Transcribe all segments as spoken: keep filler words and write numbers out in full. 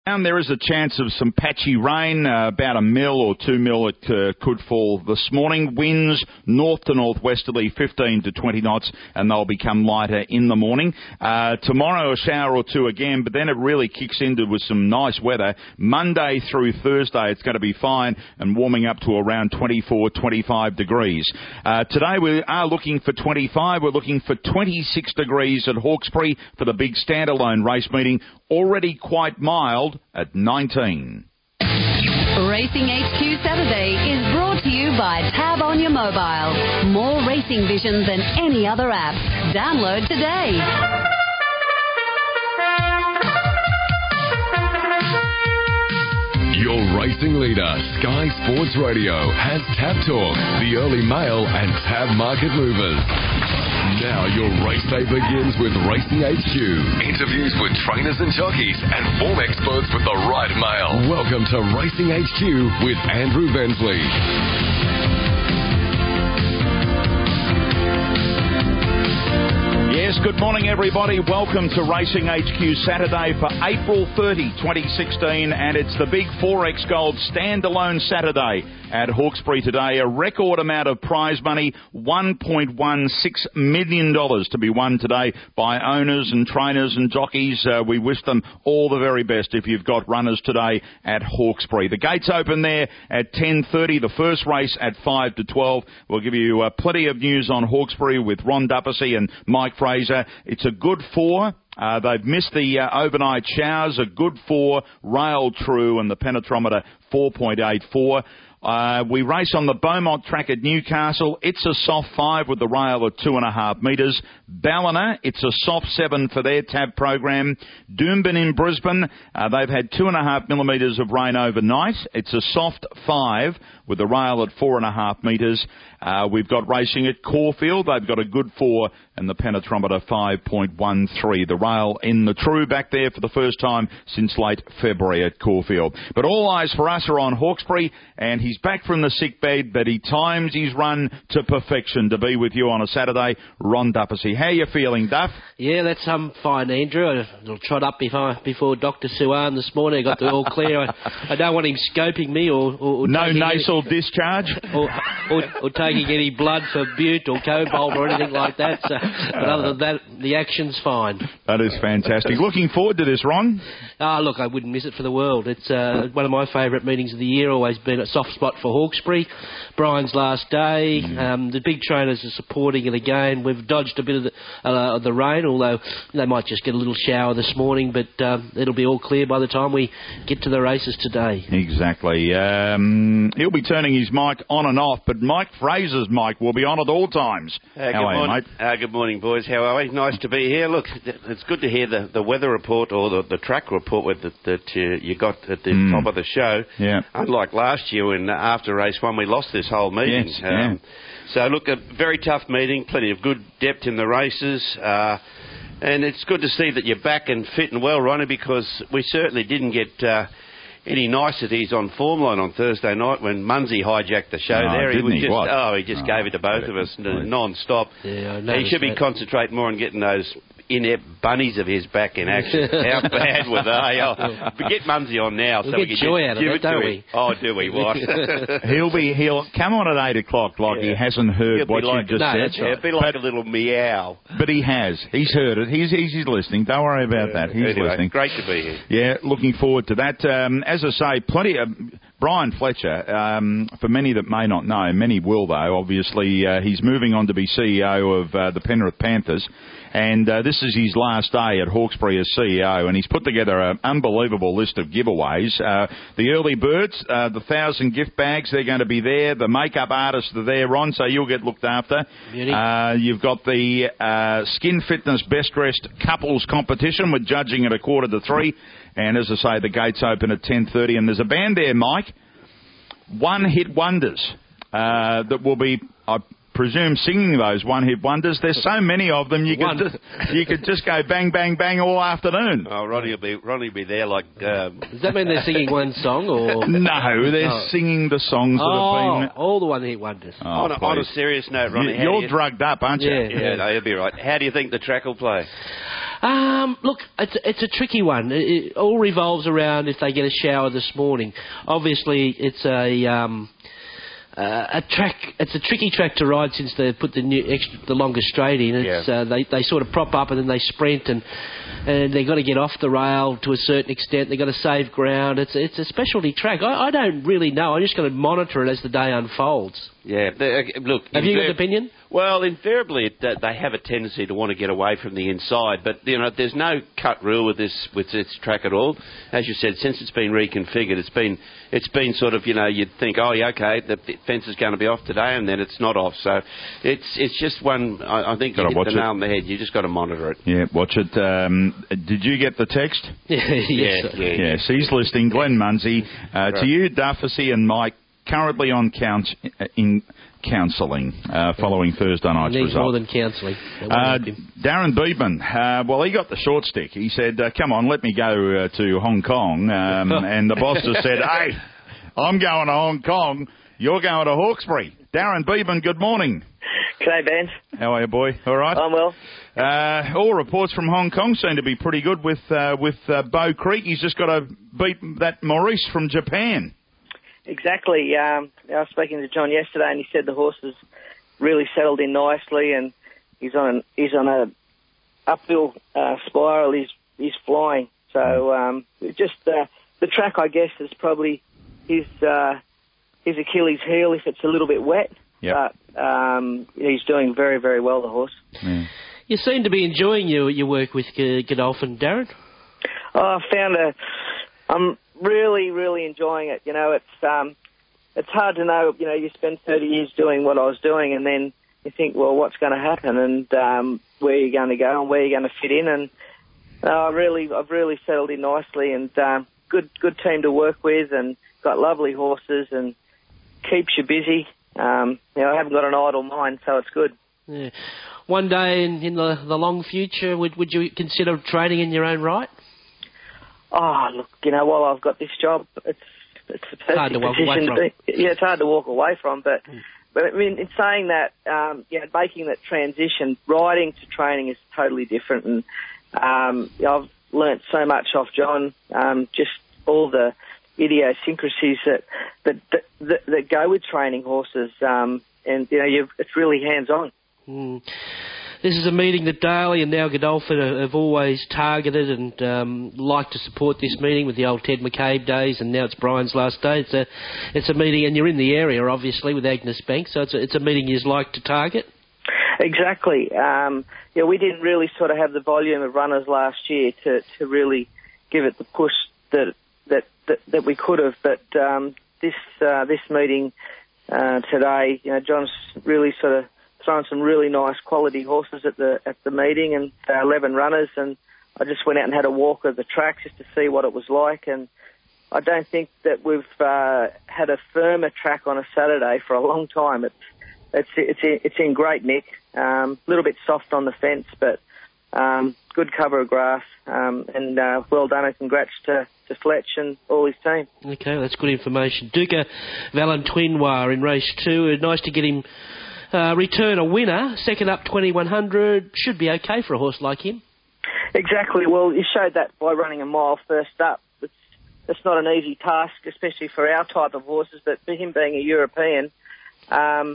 And there is a chance of some patchy rain, uh, about a mil or two mil it uh, could fall this morning. Winds north to northwesterly fifteen to twenty knots, and they'll become lighter in the morning. Uh, tomorrow a shower or two again, but then it really kicks into with some nice weather. Monday through Thursday it's going to be fine and warming up to around twenty-four, twenty-five degrees. Uh, today we are looking for twenty-five. We're looking for twenty-six degrees at Hawkesbury for the big standalone race meeting. Already quite mild at nineteen. Racing H Q Saturday is brought to you by Tab on your mobile. More racing vision than any other app. Download today. Your racing leader, Sky Sports Radio, has Tab Talk, the early mail and Tab Market Movers. Now your race day begins with Racing H Q. Interviews with trainers and jockeys and form experts with the right mail. Welcome to Racing H Q with Andrew Bensley. Yes, good morning everybody. Welcome to Racing H Q Saturday for April thirtieth, twenty sixteen, and it's the big four X Gold standalone Saturday at Hawkesbury today. A record amount of prize money, one point one six million dollars to be won today by owners and trainers and jockeys. Uh, we wish them all the very best if you've got runners today at Hawkesbury. The gates open there at ten thirty, the first race at five to twelve. We'll give you uh, plenty of news on Hawkesbury with Ron Dupussy and Mike Fraser. It's a good four. Uh, they've missed the uh, overnight showers. A good four, rail true, and the penetrometer four point eight four. Uh, we race on the Beaumont track at Newcastle. It's a soft five with the rail at two and a half metres. Ballina, it's a soft seven for their tab program. Doomben in Brisbane, uh, they've had two and a half millimetres of rain overnight. It's a soft five with the rail at four and a half metres. Uh, we've got racing at Caulfield. They've got a good four and the penetrometer five point one three. The rail in the true back there for the first time since late February at Caulfield. But all eyes for us are on Hawkesbury, and he's back from the sick bed, but he times his run to perfection to be with you on a Saturday. Ron Dupussy. How you feeling, Duff? Yeah, that's um, fine, Andrew. I'll trot up before, before Doctor Suan this morning. I got the all clear. I, I don't want him scoping me or... or, or no nasal any, discharge? Or, or, or taking any blood for Butte or Cobalt or anything like that. So, but other than that, the action's fine. That is fantastic. Looking forward to this, Ron? Ah, look, I wouldn't miss it for the world. It's uh, one of my favourite meetings of the year, always been a soft spot for Hawkesbury. Brian's last day. Mm. Um, the big trainers are supporting it again. We've dodged a bit of the, uh, of the rain, although they might just get a little shower this morning, but um, it'll be all clear by the time we get to the races today. Exactly. Um, he'll be turning his mic on and off, but Mike Fraser's mic will be on at all times. Uh, How are you, mate? Uh, good morning, boys. How are we? Nice to be here. Look, it's good to hear the, the weather report or the, the track report with the, that you, you got at the mm. top of the show. Yeah. Unlike last year when uh, after race one we lost this whole meeting. Yes, um, yeah. So, look, a very tough meeting, plenty of good depth in the races. Uh, and it's good to see that you're back and fit and well, Ronnie, because we certainly didn't get... Uh, any niceties on Formline on Thursday night when Munsey hijacked the show no, there. He was he? just What? oh, he just oh, gave it to both of us non-stop. Yeah, I he should be that. concentrating more on getting those inept bunnies of his back in action. How bad were they? Oh, but get Munsey on now. We'll so get we can joy get, out of give it, it don't to we? him. Oh, do we? What? he'll be he'll come on at eight o'clock like yeah. he hasn't heard He'll what like you just no, said. That's right. Yeah, it'll be like but, a little meow. But he has. He's heard it. He's he's, he's listening. Don't worry about Yeah, that. He's anyway, listening. Great to be here. Yeah, looking forward to that. Um, as I say, plenty of... Brian Fletcher, um, for many that may not know, many will though, obviously, uh, he's moving on to be C E O of uh, the Penrith Panthers, and uh, this is his last day at Hawkesbury as C E O, and he's put together an unbelievable list of giveaways. Uh, the early birds, uh, the thousand gift bags, they're going to be there. The makeup artists are there, Ron, so you'll get looked after. Uh, you've got the uh, Skin Fitness Best Dressed Couples Competition with judging at a quarter to three. And as I say, the gates open at ten thirty, and there's a band there, Mike, One Hit Wonders, uh, that will be, I presume, singing those One Hit Wonders. There's so many of them, you could just, you could just go bang, bang, bang all afternoon. Oh, Ronnie will be Ronnie will be there like. Um... Does that mean they're singing one song or? No, they're oh. singing the songs that oh, have been. all the One Hit Wonders. Oh, on, a, on a serious note, Ronnie, you, you're you... drugged up, aren't you? Yeah, yeah, no, you'll be right. How do you think the track will play? Um, look, it's it's a tricky one. It, it all revolves around if they get a shower this morning. Obviously, it's a um, uh, a track. It's a tricky track to ride since they put the new extra, the longer straight in. It's, yeah. uh, they they sort of prop up and then they sprint and and they got to get off the rail to a certain extent. They got to save ground. It's it's a specialty track. I, I don't really know. I'm just going to monitor it as the day unfolds. Yeah, they, uh, look. Have you got an opinion? Well, invariably it, uh, they have a tendency to want to get away from the inside, but you know there's no cut rule with this with this track at all. As you said, since it's been reconfigured, it's been it's been sort of you know you'd think oh yeah okay the fence is going to be off today and then it's not off. So it's it's just one. I, I think you hit the nail on the head. You just got to monitor it. Yeah, watch it. Um, did you get the text? yes, yeah, yeah, yeah. Yes, he's listening. Glenn Munsey, uh, right. to you, Dufficy and Mike. Currently on count in counselling uh, following Thursday night's Needs result. more than counselling. Uh, Darren Beedman, uh, well, he got the short stick. He said, uh, come on, let me go uh, to Hong Kong. Um, and the boss just said, hey, I'm going to Hong Kong. You're going to Hawkesbury. Darren Beedman, good morning. G'day, Ben. How are you, boy? All right? I'm well. Uh, all reports from Hong Kong seem to be pretty good with, uh, with uh, Beau Creek. He's just got to beat that Maurice from Japan. Exactly. Um, I was speaking to John yesterday, and he said the horse has really settled in nicely, and he's on he's on a uphill uh, spiral. He's he's flying. So um, just uh, the track, I guess, is probably his uh, his Achilles heel if it's a little bit wet. Yep. But um, he's doing very very well, the horse. Yeah. You seem to be enjoying your your work with G- Godolphin, Darren. Oh, I found a. I'm really, really enjoying it. You know, it's um, it's hard to know. You know, you spend thirty years doing what I was doing, and then you think, well, what's going to happen, and um, where you're going to go, and where you're going to fit in. And uh, I really, I've really settled in nicely, and um, good, good team to work with, and got lovely horses, and keeps you busy. Um, you know, I haven't got an idle mind, so it's good. Yeah. One day in, in the, the long future, would would you consider training in your own right? Oh, look, you know, while I've got this job, it's it's a perfect hard to walk position away to from. be. Yeah, it's hard to walk away from, but mm. but I mean, in saying that, um, you know, making that transition, riding to training is totally different, and um, you know, I've learnt so much off John, um, just all the idiosyncrasies that that that, that, that go with training horses, um, and you know, you've, it's really hands on. Mm. This is a meeting that Daly and now Godolphin have always targeted and um, like to support this meeting with the old Ted McCabe days, and now it's Brian's last day. It's a, it's a meeting, and you're in the area, obviously, with Agnes Bank, so it's a, it's a meeting you'd like to target? Exactly. Um, yeah, we didn't really sort of have the volume of runners last year to, to really give it the push that that, that, that we could have, but um, this uh, this meeting uh, today, you know, John's really sort of throwing some really nice quality horses at the at the meeting, and uh, eleven runners, and I just went out and had a walk of the track just to see what it was like, and I don't think that we've uh, had a firmer track on a Saturday for a long time. It's it's it's it's in great nick, a um, little bit soft on the fence, but um, good cover of grass, um, and uh, well done, and congrats to, to Fletch and all his team. Okay, that's good information. Duca Valentinois in race two, nice to get him Uh, return a winner, second up twenty-one hundred, should be okay for a horse like him. Exactly. Well, you showed that by running a mile first up. It's, it's not an easy task, especially for our type of horses, but for him being a European, um,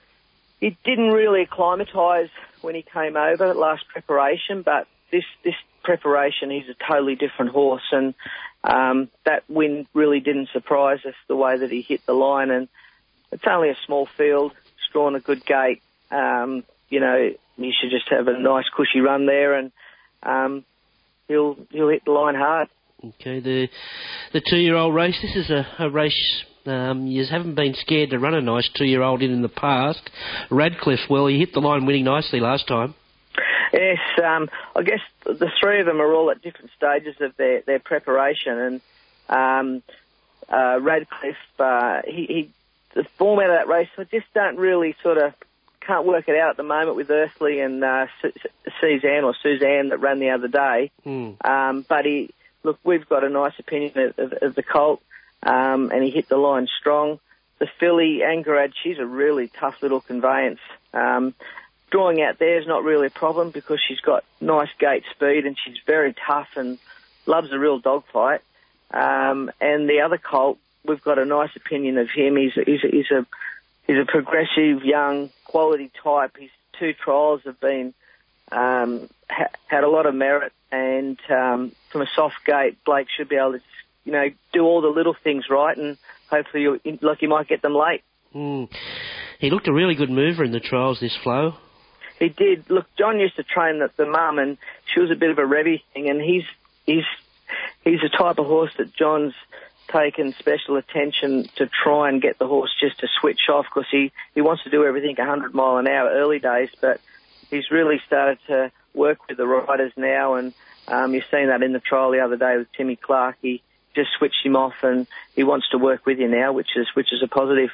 he didn't really acclimatise when he came over last preparation, but this, this preparation, he's a totally different horse, and um, that win really didn't surprise us, the way that he hit the line, and it's only a small field. Drawn a good gate, um, you know, you should just have a nice cushy run there, and um, he'll he'll hit the line hard. Okay, the the two-year-old race. This is a, a race um, you haven't been scared to run a nice two-year-old in in the past. Radcliffe, well, he hit the line winning nicely last time. Yes, um, I guess the three of them are all at different stages of their, their preparation, and um, uh, Radcliffe, uh, he. he the format of that race, I just don't really sort of, can't work it out at the moment with Earthly and uh, Suzanne or Suzanne that ran the other day. Mm. Um, but he, look, we've got a nice opinion of, of, of the colt, um, and he hit the line strong. The filly, Angarad, she's a really tough little conveyance. Um, drawing out there is not really a problem because she's got nice gate speed and she's very tough and loves a real dogfight. Um, and the other colt, we've got a nice opinion of him. He's a, he's a, he's a, he's a progressive, young, quality type. His two trials have been um, ha- had a lot of merit, and um, from a soft gate, Blake should be able to, you know, do all the little things right, and hopefully, you, like, you might get them late. Mm. He looked a really good mover in the trials, this Flo. He did. Look, John used to train the, the mum, and she was a bit of a revvy thing, and he's he's he's the type of horse that John's taken special attention to try and get the horse just to switch off, because he, he wants to do everything one hundred mile an hour early days, but he's really started to work with the riders now, and um, you've seen that in the trial the other day with Timmy Clark. He just switched him off, and he wants to work with you now, which is which is a positive.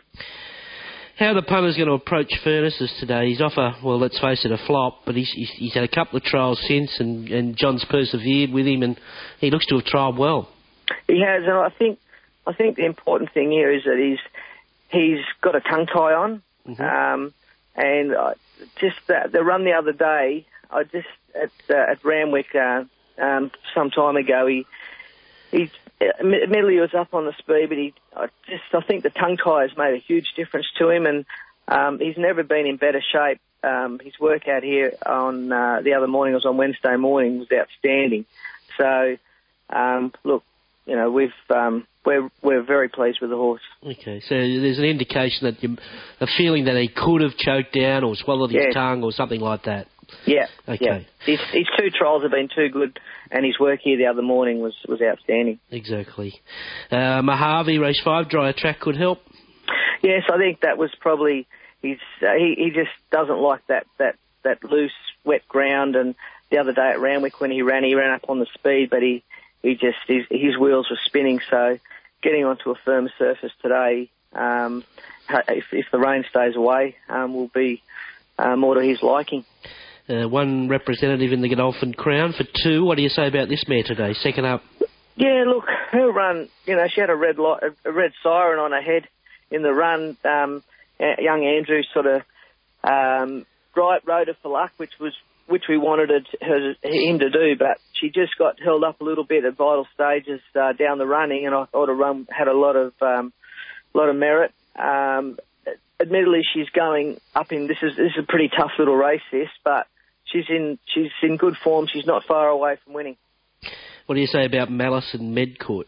How are the punters going to approach Furnaces today? He's off a, well, let's face it, a flop, but he's, he's, he's had a couple of trials since, and, and John's persevered with him, and he looks to have trialled well. He has, and I think I think the important thing here is that he's he's got a tongue tie on, mm-hmm. um, and I, just the, the run the other day, I just at uh, at Randwick uh, um, some time ago, he he admittedly he was up on the speed, but he I just I think the tongue tie has made a huge difference to him, and um, he's never been in better shape. Um, his work out here on uh, the other morning, it was on Wednesday morning, was outstanding. So um, look. You know, we've um, we're we're very pleased with the horse. Okay, so there's an indication that you, a feeling that he could have choked down or swallowed his yeah. tongue or something like that. Yeah. Okay. Yeah. His, his two trials have been too good, and his work here the other morning was, was outstanding. Exactly. Uh, Mojave race five, drier track could help. Yes, I think that was probably his. Uh, he he just doesn't like that that that loose wet ground. And the other day at Randwick when he ran, he ran up on the speed, but he. He just his, his wheels were spinning, so getting onto a firm surface today, um, if, if the rain stays away, um, will be uh, more to his liking. Uh, one representative in the Godolphin Crown for two. What do you say about this mare today? Second up. Yeah, look, her run. You know, she had a red light, a red siren on her head in the run. Um, young Andrew sort of um, rode her for luck, which was. which we wanted her, him to do, but she just got held up a little bit at vital stages uh, down the running, and I thought her run had a lot of um, lot of merit. Um, admittedly, she's going up in this is this is a pretty tough little race, this, but she's in she's in good form. She's not far away from winning. What do you say about Malice and Medcourt?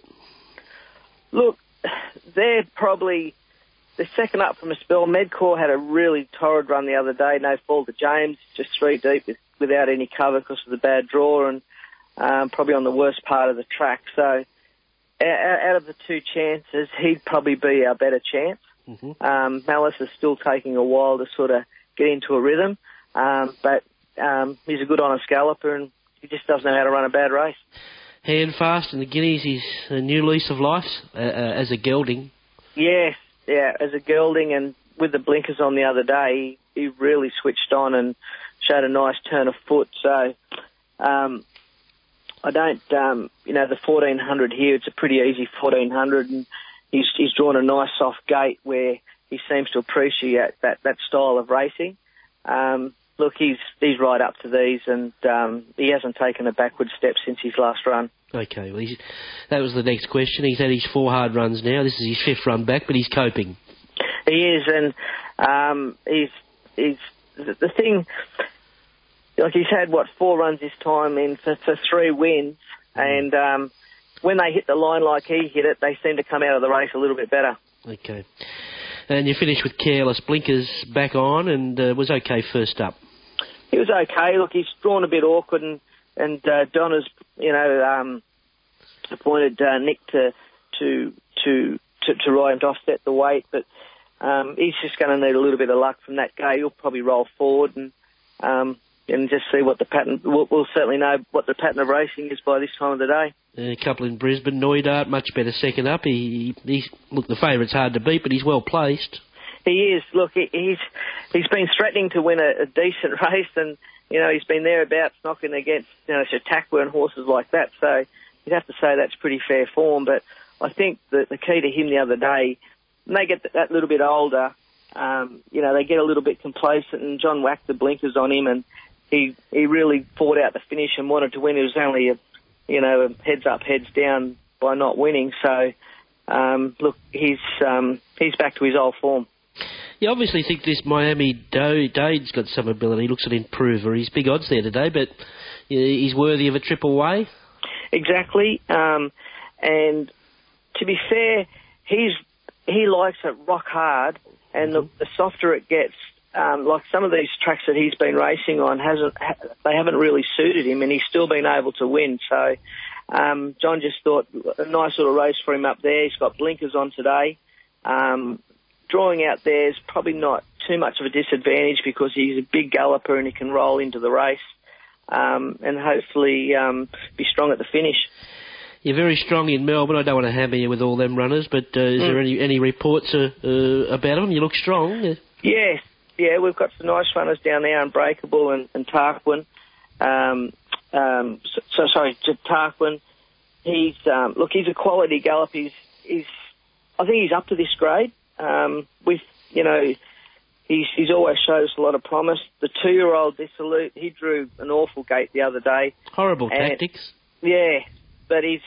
Look, they're probably the second up from a spell. Medcourt had a really torrid run the other day. No fall to James, just three deep with, without any cover because of the bad draw, and um, probably on the worst part of the track. So out, out of the two chances, he'd probably be our better chance. Mm-hmm. Um, Malice is still taking a while to sort of get into a rhythm, um, but um, he's a good honest galloper, and he just doesn't know how to run a bad race. Handfast and the Guineas is a new lease of life uh, uh, as a gelding. Yes. Yeah, as a gelding, and with the blinkers on the other day, he, he really switched on and showed a nice turn of foot. So um, I don't, um, you know, the fourteen hundred here, it's a pretty easy fourteen hundred, and he's, he's drawn a nice soft gate where he seems to appreciate that, that style of racing. Um, look, he's he's right up to these, and um, he hasn't taken a backward step since his last run. Okay, well, he's, that was the next question. He's had his four hard runs now. This is his fifth run back, but he's coping. He is, and um, he's he's the thing. Like he's had what four runs this time in for, for three wins, and um, when they hit the line like he hit it, they seem to come out of the race a little bit better. Okay, and you finished with Careless. Blinkers back on, and uh, was okay first up. He was okay. Look, he's drawn a bit awkward, and and uh, Donna's, you know, um, appointed uh, Nick to to to to, to ride him to offset the weight, but um, he's just going to need a little bit of luck from that gate. He'll probably roll forward and um, and just see what the pattern. We'll, we'll certainly know what the pattern of racing is by this time of the day. A couple in Brisbane. Neudart, much better second up. He, he's look, the favourite's hard to beat, but he's well placed. He is. Look, he, he's he's been threatening to win a, a decent race, and you know he's been thereabouts knocking against you know Chautauqua and horses like that. So you'd have to say that's pretty fair form. But I think that the key to him the other day, when they get that little bit older, um, you know, they get a little bit complacent, and John whacked the blinkers on him, and he he really fought out the finish and wanted to win. It was only a, you know, a heads up, heads down by not winning. So, um, look, he's um, he's back to his old form. You obviously think this Miami Dade's got some ability. He looks an improver. He's big odds there today, but he's worthy of a trip away. Exactly. Um, and to be fair, he's he likes it rock hard, and mm-hmm. the, the softer it gets, um, like some of these tracks that he's been racing on, hasn't they haven't really suited him, and he's still been able to win. So um, John just thought a nice little race for him up there. He's got blinkers on today. Um, Drawing out there is probably not too much of a disadvantage because he's a big galloper and he can roll into the race um, and hopefully um, be strong at the finish. You're very strong in Melbourne. I don't want to hammer you with all them runners, but uh, is mm. there any, any reports uh, uh, about them? You look strong. Yes, yeah, we've got some nice runners down there, Unbreakable and, and Tarquin. Um, um, so, so, sorry, Tarquin. He's, um, look, he's a quality gallop. He's, he's, I think he's up to this grade. Um, with, you know, he's, he's always showed us a lot of promise. The two-year-old Dissolute, he drew an awful gate the other day. Horrible and, tactics. Yeah, but he's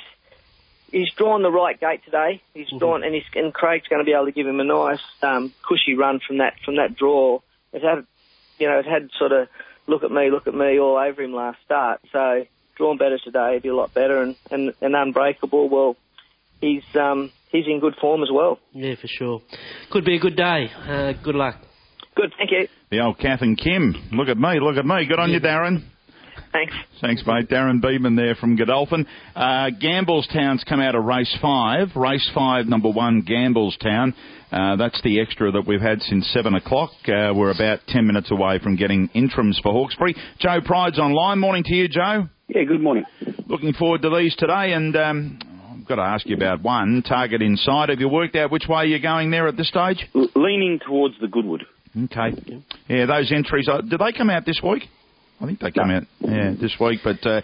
he's drawn the right gate today. He's mm-hmm. drawn, and, he's, and Craig's going to be able to give him a nice, um, cushy run from that from that draw. It had, you know, it had sort of look at me, look at me all over him last start. So drawn better today, he'd be a lot better, and, and, and Unbreakable, well, he's um. He's in good form as well. Yeah, for sure. Could be a good day. Uh, good luck. Good, thank you. The old Kath and Kim. Look at me, look at me. Good on yeah. you, Darren. Thanks. Thanks, mate. Darren Beedman there from Godolphin. Uh, Gambletown's come out of race five. Race five, number one, Gambletown. Uh, that's the extra that we've had since seven o'clock. Uh, we're about ten minutes away from getting interims for Hawkesbury. Joe Pride's online. Morning to you, Joe. Yeah, good morning. Looking forward to these today, and um, I've got to ask you about one, Target Inside. Have you worked out which way you're going there at this stage? L- leaning towards the Goodwood. Okay. Yeah, those entries, uh, did they come out this week? I think they come no. out yeah, this week, but uh,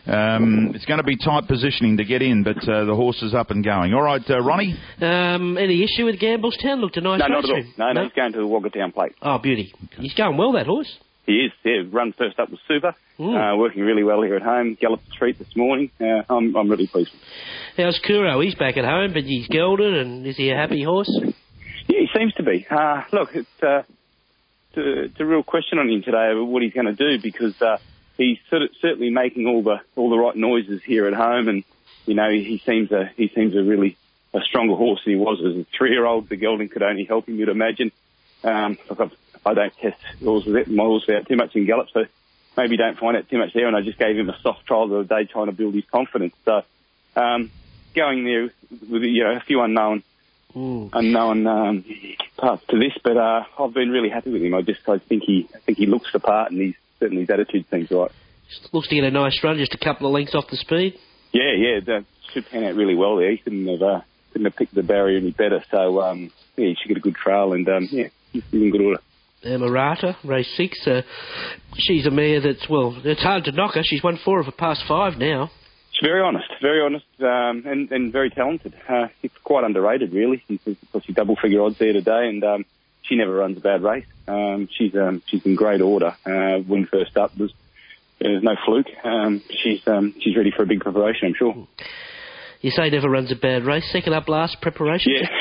um, it's going to be tight positioning to get in, but uh, the horse is up and going. All right, uh, Ronnie? Um, any issue with Gambletown? Looked a nice no, race. No, not at all. No, no, he's going to the Wagga Plate. Oh, beauty. Okay. He's going well, that horse. He is, yeah. Run first up with Super. Uh, working really well here at home. Galloped the treat this morning. Uh, I'm, I'm really pleased with him. How's Kuro? He's back at home, but he's gelded, and is he a happy horse? Yeah, he seems to be. Uh, look, it's, uh, it's, a, it's a real question on him today of what he's going to do, because uh, he's sort of certainly making all the all the right noises here at home, and you know he seems a he seems a really a stronger horse than he was as a three-year-old. The gelding could only help him, you'd imagine. Um, look, I've, I don't test horses my horse out too much in gallop, so maybe don't find out too much there. And I just gave him a soft trial the other day, trying to build his confidence. So um, going there with you know a few unknown mm. unknown um, parts to this, but uh, I've been really happy with him. I just I think he I think he looks the part, and he's certainly his attitude seems right. Just looks to get a nice run, just a couple of lengths off the speed. Yeah, yeah, that should pan out really well there. He couldn't have uh, couldn't have picked the barrier any better. So um, yeah, he should get a good trail, and um, yeah, he's in good order. Emirata, race six. Uh, she's a mare that's, well, it's hard to knock her. She's won four of her past five now. She's very honest, very honest, um, and, and very talented. Uh, she's quite underrated, really. She's, she's double-figure odds there today, and um, she never runs a bad race. Um, she's um, she's in great order. Uh, when first up, there's, there's no fluke. Um, she's um, she's ready for a big preparation, I'm sure. You say never runs a bad race. Second up last preparation? Yeah.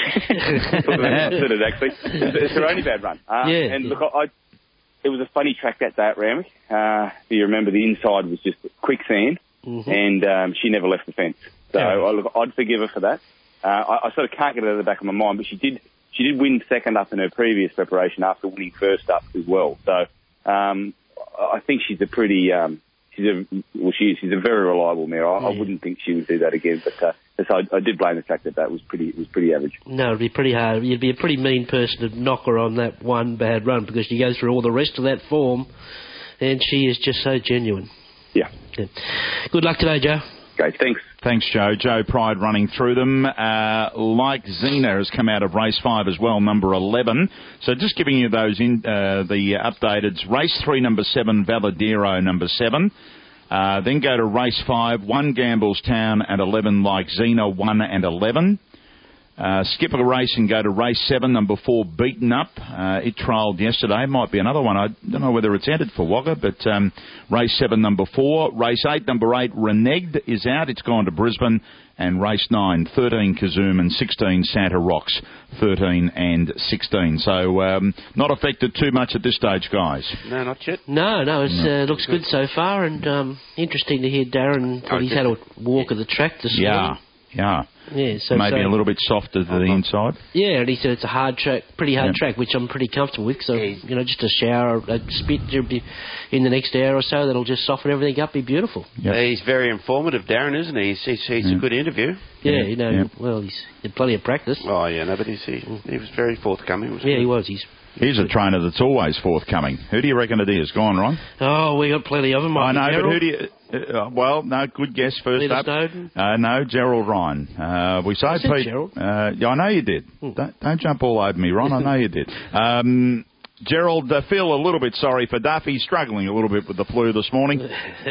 That's it, actually. It's her only bad run. Uh, yeah. And look, I, I, it was a funny track that day at Randwick. Uh, you remember the inside was just quicksand, mm-hmm. and um, she never left the fence. So yeah. I, look, I'd forgive her for that. Uh, I, I sort of can't get it out of the back of my mind, but she did she did win second up in her previous preparation after winning first up as well. So um, I think she's a pretty... Um, She's a, well, she, she's a very reliable mare. I, yeah. I wouldn't think she would do that again, but uh, so I, I did blame the fact that that was pretty was pretty average. No, it'd be pretty hard. You'd be a pretty mean person to knock her on that one bad run, because she goes through all the rest of that form, and she is just so genuine. Yeah. Good, Good luck today, Joe. Okay, thanks. Thanks, Joe. Joe Pride running through them. Uh, like Xena has come out of race five as well, number eleven. So just giving you those in uh, the updated. Race three, number seven, Valadero, number seven. Uh, then go to race five, one Gambletown and eleven Like Xena, one and eleven. Uh, skip a race and go to race seven, number four, Beaten Up. Uh, it trialled yesterday. Might be another one. I don't know whether it's entered for Wagga, but um, race seven, number four. Race eight, number eight, Reneged is out. It's gone to Brisbane. And race nine, thirteen, Kazoom, and sixteen, Santa Rocks, thirteen and sixteen. So um, not affected too much at this stage, guys. No, not yet. No, no, it No. uh, looks good so far, and um, interesting to hear Darren that Oh, he's had a walk of the track this Yeah, morning. yeah. Yeah, so Maybe so, a little bit softer to the inside. Yeah, and he said it's a hard track, pretty hard Yep. track, which I'm pretty comfortable with. So you know, just a shower, a spit in the next hour or so, that'll just soften everything up. Be beautiful. Yep. He's very informative, Darren, isn't he? He's, he's, he's Yeah. a good interview. Yeah, Yeah, you know, yeah. well, he's had plenty of practice. Oh, yeah, no, but he's, he, he was very forthcoming. Was Yeah, good. he was. He's Here's a trainer that's always forthcoming. Who do you reckon it is? Go on, Ron. oh, we got plenty of them. I know, Gerald. but who do you... Uh, well, no, good guess first Peter up. Snowden? Uh, no, Gerald Ryan. Uh, we say I said Pete... Gerald. Uh, yeah, I know you did. Hmm. Don't, don't jump all over me, Ron. I know you did. Um, Gerald, uh, feel a little bit sorry for Duff. He's struggling a little bit with the flu this morning.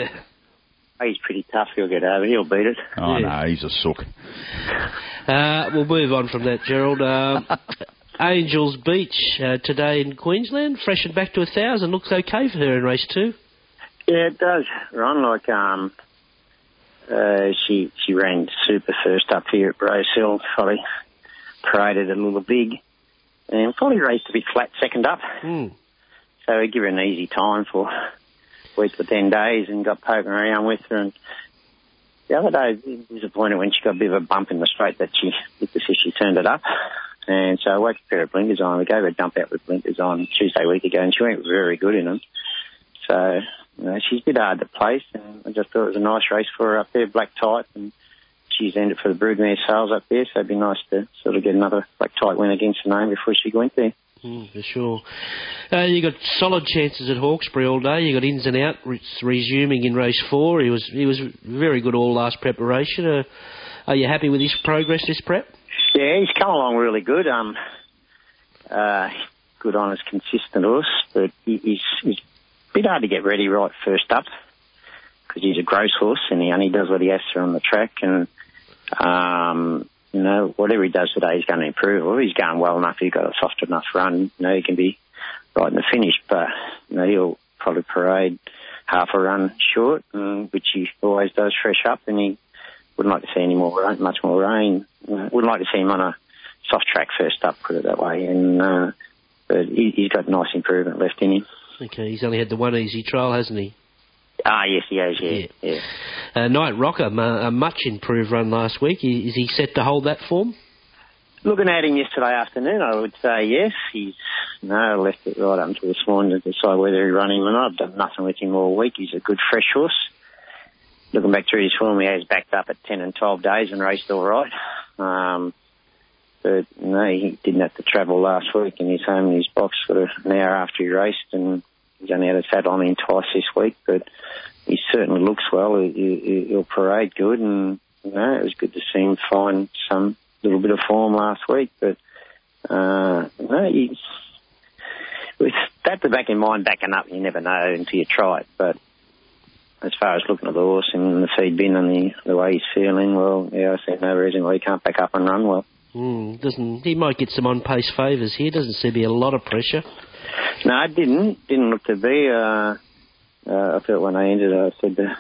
He's pretty tough. He'll get over. He'll beat it. Oh, Yeah. no, he's a sook. Uh, we'll move on from that, Gerald. Uh, Angels Beach uh, today in Queensland, freshened back to a thousand. Looks okay for her in race two. Yeah, it does, Ron. Like, um, uh, she she ran super first up here at Rose Hill. Probably paraded a little big, and probably raced a bit flat second up. Mm. So we give her an easy time for a week to ten days, and got poking around with her. And the other day, I was disappointed when she got a bit of a bump in the straight that she looked as if she turned it up. And so I whacked a pair of blinkers on. We gave her a dump out with blinkers on Tuesday week ago, and she went very good in them. So, you know, she's a bit hard to place, and I just thought it was a nice race for her up there, black type, and she's ended for the broodmare sales up there, so it'd be nice to sort of get another black type win against her name before she went there. Mm, for sure. Uh, you got solid chances at Hawkesbury all day. You got ins and out re- resuming in race four. He was he was very good all last preparation. Uh, are you happy with his progress this prep? Yeah, he's come along really good. Um, uh, good, honest, consistent horse, but he, he's, he's a bit hard to get ready right first up because he's a gross horse and he only does what he has to on the track. And um, you know, whatever he does today, he's going to improve. Well, he's going well enough. He's got a soft enough run. You know, he can be right in the finish, but you know, he'll probably parade half a run short, um, which he always does fresh up, and he wouldn't like to see any more rain, much more rain. Uh, wouldn't like to see him on a soft track first up, put it that way. And uh, but he, he's got nice improvement left in him. Okay, he's only had the one easy trial, hasn't he? Ah, yes, he has, yeah. yeah. yeah. Uh, Night Rocker, a much improved run last week. Is he set to hold that form? Looking at him yesterday afternoon, I would say yes. He's no left it right up until this morning to decide whether he run him or not. I've done nothing with him all week. He's a good fresh horse. Looking back through his form, he has backed up at ten and twelve days and raced all right. Um, but no, he didn't have to travel last week, and he's home in his box sort of an hour after he raced, and he's only had a saddle on him twice this week. But he certainly looks well. He, he, he'll parade good, and you know, it was good to see him find some little bit of form last week. But uh, no, he's, with that to back in mind, backing up, you never know until you try it. But as far as looking at the horse and the feed bin and the, the way he's feeling, well, yeah, I see no reason why he can't back up and run well. Mm, doesn't he might get some on-pace favours here. Doesn't seem to be a lot of pressure. No, it didn't. Didn't look to be. Uh, uh, I felt when I ended, I said to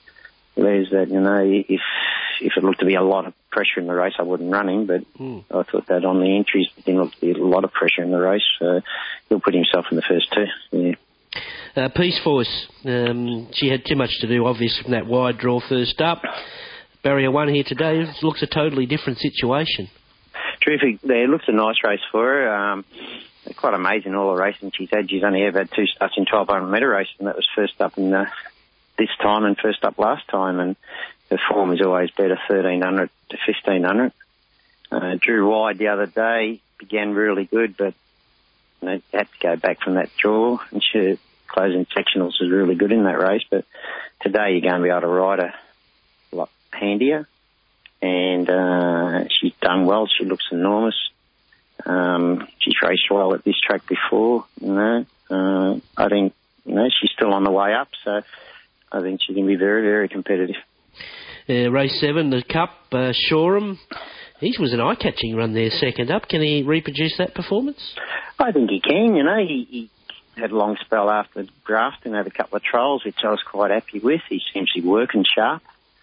Les that, you know, if if it looked to be a lot of pressure in the race, I wouldn't run him. But mm. I thought that on the entries, it didn't look to be a lot of pressure in the race. So he'll put himself in the first two. Yeah. Uh, Peace Force, um, she had too much to do, obviously, from that wide draw first up. Barrier one here today looks a totally different situation. Terrific. Yeah, it looks a nice race for her. Um, quite amazing, all the racing she's had. She's only ever had two starts in twelve hundred metre race, and that was first up in uh, this time and first up last time. And her form is always better, thirteen hundred to fifteen hundred. Uh, drew wide the other day, began really good, but you know, had to go back from that draw, and she closing sectionals was really good in that race. But today you're going to be able to ride her a lot handier, and uh, she's done well. She looks enormous. Um, she's raced well at this track before, you know. Uh, I think, you know, she's still on the way up, so I think she can be very, very competitive. Uh, race seven, the Cup, uh, Shoreham. He was an eye-catching run there, second up. Can he reproduce that performance? I think he can, you know. He, he had a long spell after drafting, had a couple of trials, which I was quite happy with. He seems to be working sharp.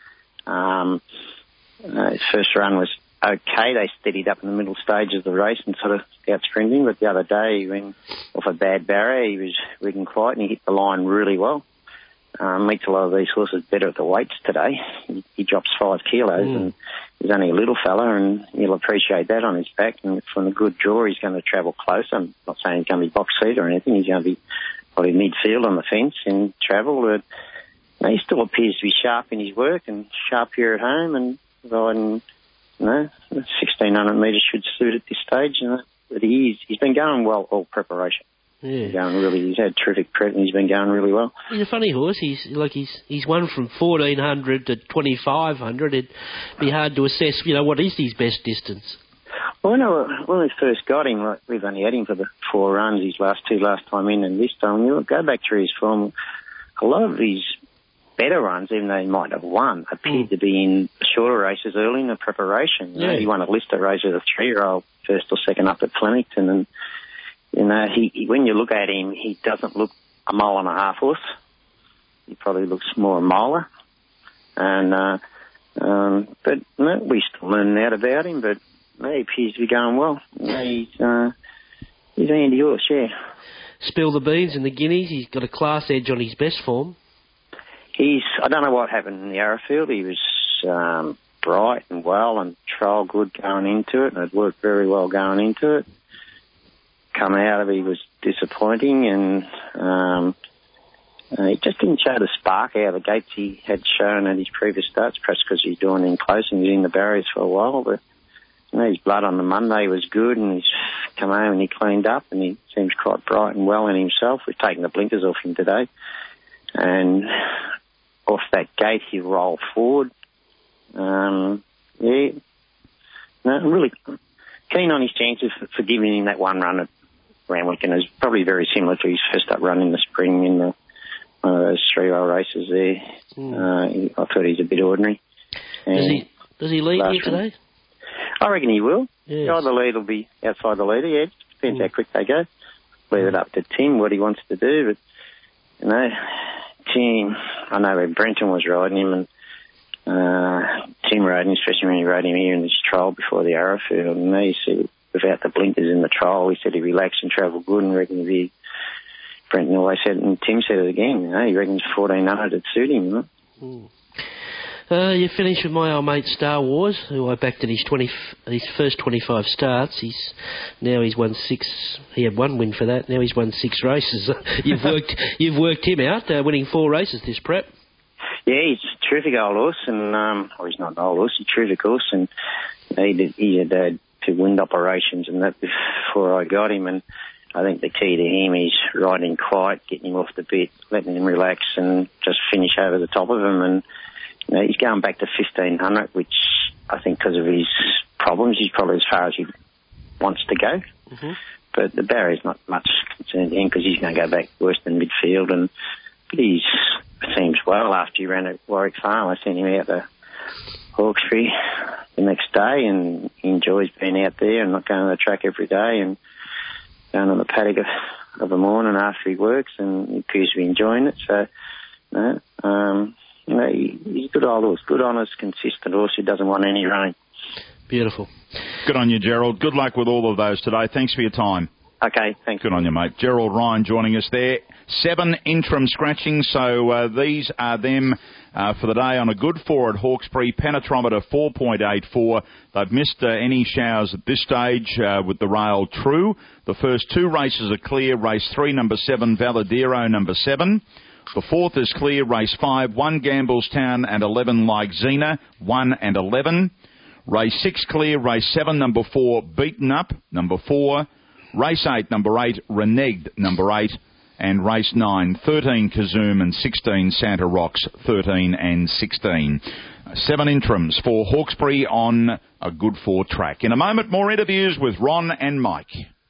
Um, uh, his first run was okay. They steadied up in the middle stage of the race and sort of out-sprinting, but the other day he went off a bad barrier. He was rigging quiet and he hit the line really well. Um, meets a lot of these horses better at the weights today. He, he drops five kilos mm. and he's only a little fella, and you'll appreciate that on his back. And from a good draw, he's going to travel close. I'm not saying he's going to be box seat or anything. He's going to be probably midfield on the fence and travel. But you know, he still appears to be sharp in his work and sharp here at home. And riding, you know, sixteen hundred metres should suit at this stage. You know, but he's he's been going well all preparation. Yeah. He's going really. He's had terrific prep and he's been going really well. He's a funny horse. He's like he's he's won from fourteen hundred to twenty five hundred. It'd be hard to assess. You know, what is his best distance? Well, I know when we first got him, like, we've only had him for the four runs. His last two last time in, and this time you go back through his form. A lot of his better runs, even though he might have won, appeared mm. to be in shorter races early in the preparation. You yeah. know, he won a Lister race as a three-year-old, first or second up at Flemington, and. You know, he, he, when you look at him, he doesn't look a mile and a half horse. He probably looks more a miler. And, uh, um, but, no, we're still learning out about him, but no, he appears to be going well. No, he's, uh, he's an handy horse, yeah. Spill the beans in the Guineas. He's got a class edge on his best form. He's, I don't know what happened in the Arrowfield. He was, um, bright and well and trial good going into it, and it worked very well going into it. Come out of it, he was disappointing, and um, uh, he just didn't show the spark out of the gates he had shown at his previous starts, perhaps because he's doing in close and he's in the barriers for a while. But you know, his blood on the Monday was good, and he's come home and he cleaned up, and he seems quite bright and well in himself. We've taken the blinkers off him today, and off that gate he rolled forward. Um, yeah, no, I'm really keen on his chances for, for giving him that one run at Randwick, and it's probably very similar to his first up run in the spring in the, one of those three-year-old races there. Mm. Uh, he, I thought he's a bit ordinary. And does he does he lead here today? I reckon he will. Yes. Either lead will be outside the leader, yeah. Depends mm. how quick they go. Leave it up to Tim, what he wants to do. But, you know, Tim, I know when Brenton was riding him, and uh, Tim rode him, especially when he rode him here in this trial before the Arrowfield, and he said, without the blinkers in the trial, he said he relaxed and travelled good, and reckons he, Brenton always said, and Tim said it again, you know, he reckons fourteen hundred would suit him, you know. Mm. Uh, you finished with my old mate Star Wars, who I backed in his twenty, his first twenty-five starts. He's now he's won six. He had one win for that. Now he's won six races. you've worked, you've worked him out, uh, winning four races this prep. Yeah, he's a terrific old horse, and um, well, he's not an old horse. He's a terrific horse, and he did, he had uh, two wind operations and that before I got him, and I think the key to him is riding quiet, getting him off the bit, letting him relax, and just finish over the top of him. And you know, he's going back to fifteen hundred, which I think because of his problems, he's probably as far as he wants to go. Mm-hmm. But the barrier's not much concern to him because he's going to go back worse than midfield. And but he seems well after he ran at Warwick Farm. I sent him out to Hawkesbury the next day, and he enjoys being out there and not going to the track every day and going on the paddock of, of a morning after he works, and he appears to be enjoying it. So, you know, um, you know, he, he's a good old horse, good, honest, consistent horse who doesn't want any rain. Beautiful. Good on you, Gerald. Good luck with all of those today. Thanks for your time. Okay, thanks. Good on you, mate. Gerald Ryan joining us there. Seven interim scratchings, so uh, these are them uh, for the day on a good four at Hawkesbury. Penetrometer four point eight four. They've missed uh, any showers at this stage uh, with the rail true. The first two races are clear. Race three, number seven, Valadero, number seven. The fourth is clear. Race five, one, Gamblestown, and eleven, Like Xena, one and eleven. Race six clear. Race seven, number four, Beaten Up, number four. Race eight, number eight, Reneged, number eight. And race nine, thirteen, Kazoom, and sixteen, Santa Rocks, thirteen and sixteen. Seven interims for Hawkesbury on a good four track. In a moment, more interviews with Ron and Mike.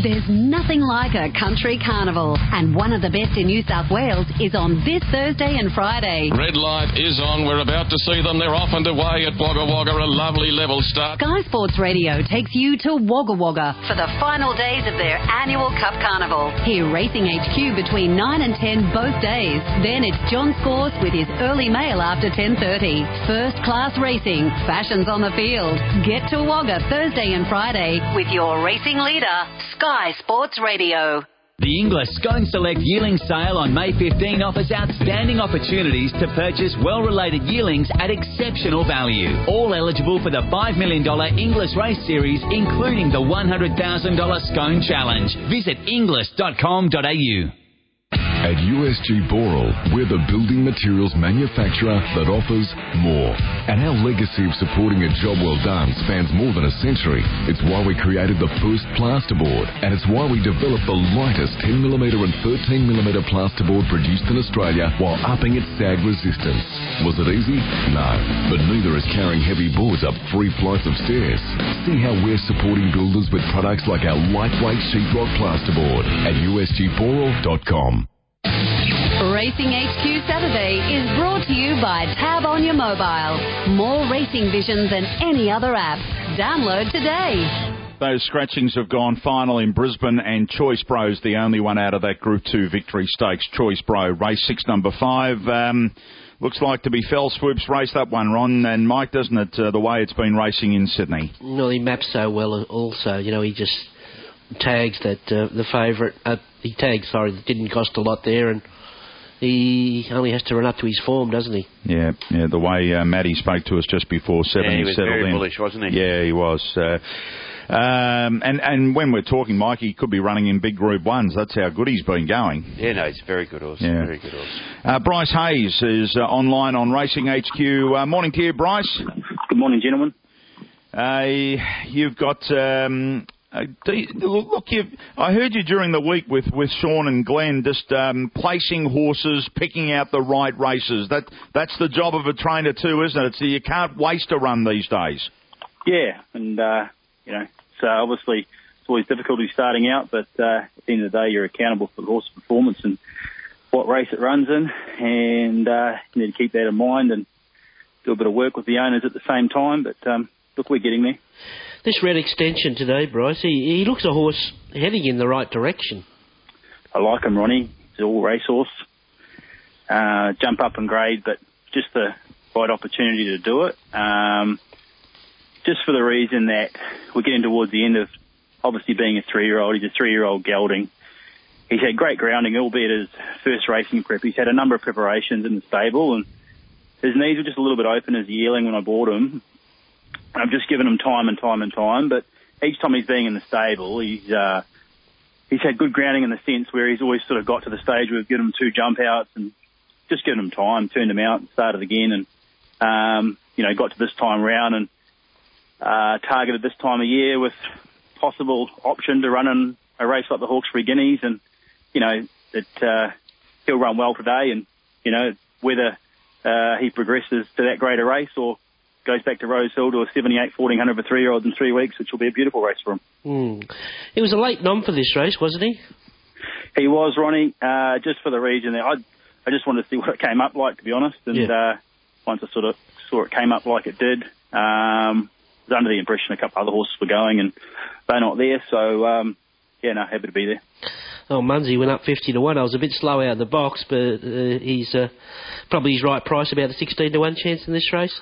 There's nothing like a country carnival, and one of the best in New South Wales is on this Thursday and Friday. Red light is on. We're about to see them. They're off and away at Wagga Wagga. A lovely level start. Sky Sports Radio takes you to Wagga Wagga for the final days of their annual Cup Carnival. Hear Racing H Q between nine and ten both days. Then it's John Scorse with his early mail after ten thirty. First class racing, fashions on the field. Get to Wagga Thursday and Friday with your racing leader, Sky Sports Radio. The Inglis Scone Select Yearling Sale on May fifteenth offers outstanding opportunities to purchase well-related yearlings at exceptional value. All eligible for the five million dollars Inglis Race Series, including the one hundred thousand dollars Scone Challenge. Visit inglis dot com dot a u. At U S G Boral, we're the building materials manufacturer that offers more. And our legacy of supporting a job well done spans more than a century. It's why we created the first plasterboard, and it's why we developed the lightest ten millimetre and thirteen millimetre plasterboard produced in Australia while upping its sag resistance. Was it easy? No. But neither is carrying heavy boards up three flights of stairs. See how we're supporting builders with products like our lightweight sheetrock plasterboard at u s g boral dot com. Racing H Q Saturday is brought to you by Tab on your mobile. More racing vision than any other app. Download today. Those scratchings have gone final in Brisbane, and Choice Bro's the only one out of that Group two Victory Stakes. Choice Bro, race six, number five. Um, looks like to be Fell Swoop's race, that one, Ron, and Mike, doesn't it, uh, the way it's been racing in Sydney? No, he maps so well also. You know, he just tags that uh, the favourite. Uh, he tags, sorry, that didn't cost a lot there, and he only has to run up to his form, doesn't he? Yeah, yeah. The way uh, Matty spoke to us just before seven, yeah, he he was settled very in. bullish, wasn't he? Yeah, he was. Uh, um, and and when we're talking, Mike, he could be running in big Group Ones. That's how good he's been going. Yeah, no, he's a very good horse. Yeah. Very good horse. Uh, Bryce Hayes is uh, online on Racing H Q. Uh, morning to you, Bryce. Good morning, gentlemen. Uh, you've got. Um, Uh, do you, look, you've, I heard you during the week with, with Sean and Glenn just um, placing horses, picking out the right races. That That's the job of a trainer too, isn't it? So you can't waste a run these days. Yeah, and, uh, you know, so obviously it's always difficulty starting out, but uh, at the end of the day you're accountable for the horse's performance and what race it runs in, and uh, you need to keep that in mind and do a bit of work with the owners at the same time, but um, look, we're getting there. This red extension today, Bryce, he, he looks a horse heading in the right direction. I like him, Ronnie. He's an all racehorse. Uh, jump up in grade, but just the right opportunity to do it. Um, just for the reason that we're getting towards the end of obviously being a three-year-old. He's a three-year-old gelding. He's had great grounding, albeit his first racing prep. He's had a number of preparations in the stable, and his knees were just a little bit open as a yearling when I bought him. I've just given him time and time and time, but each time he's been in the stable, he's uh, he's had good grounding in the sense where he's always sort of got to the stage where we've given him two jump outs and just given him time, turned him out, started again, and um, you know, got to this time round and uh, targeted this time of year with possible option to run in a race like the Hawkesbury Guineas, and you know that uh, he'll run well today, and you know whether uh, he progresses to that greater race or goes back to Rosehill to a seventy-eight fourteen hundred for three-year-olds in three weeks, which will be a beautiful race for him. Mm. He was a late nom for this race, wasn't he? He was, Ronnie, uh, just for the region there. I, I just wanted to see what it came up like, to be honest, and yeah. uh, once I sort of saw it came up like it did, um, I was under the impression a couple other horses were going, and they're not there, so um, yeah, no, happy to be there. Oh, Munsey went up fifty to one. I was a bit slow out of the box, but uh, he's uh, probably his right price, about a sixteen to one chance in this race.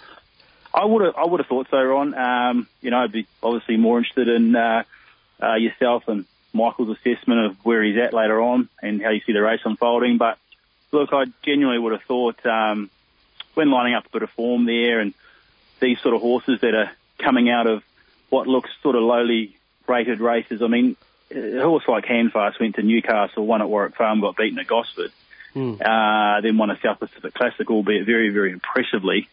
I would have, I would have thought so, Ron. Um, you know, I'd be obviously more interested in uh, uh, yourself and Michael's assessment of where he's at later on and how you see the race unfolding. But look, I genuinely would have thought um, when lining up a bit of form there, and these sort of horses that are coming out of what looks sort of lowly rated races. I mean, a horse like Handfast went to Newcastle, won at Warwick Farm, got beaten at Gosford, mm. uh, then won a South Pacific Classic, albeit very, very impressively.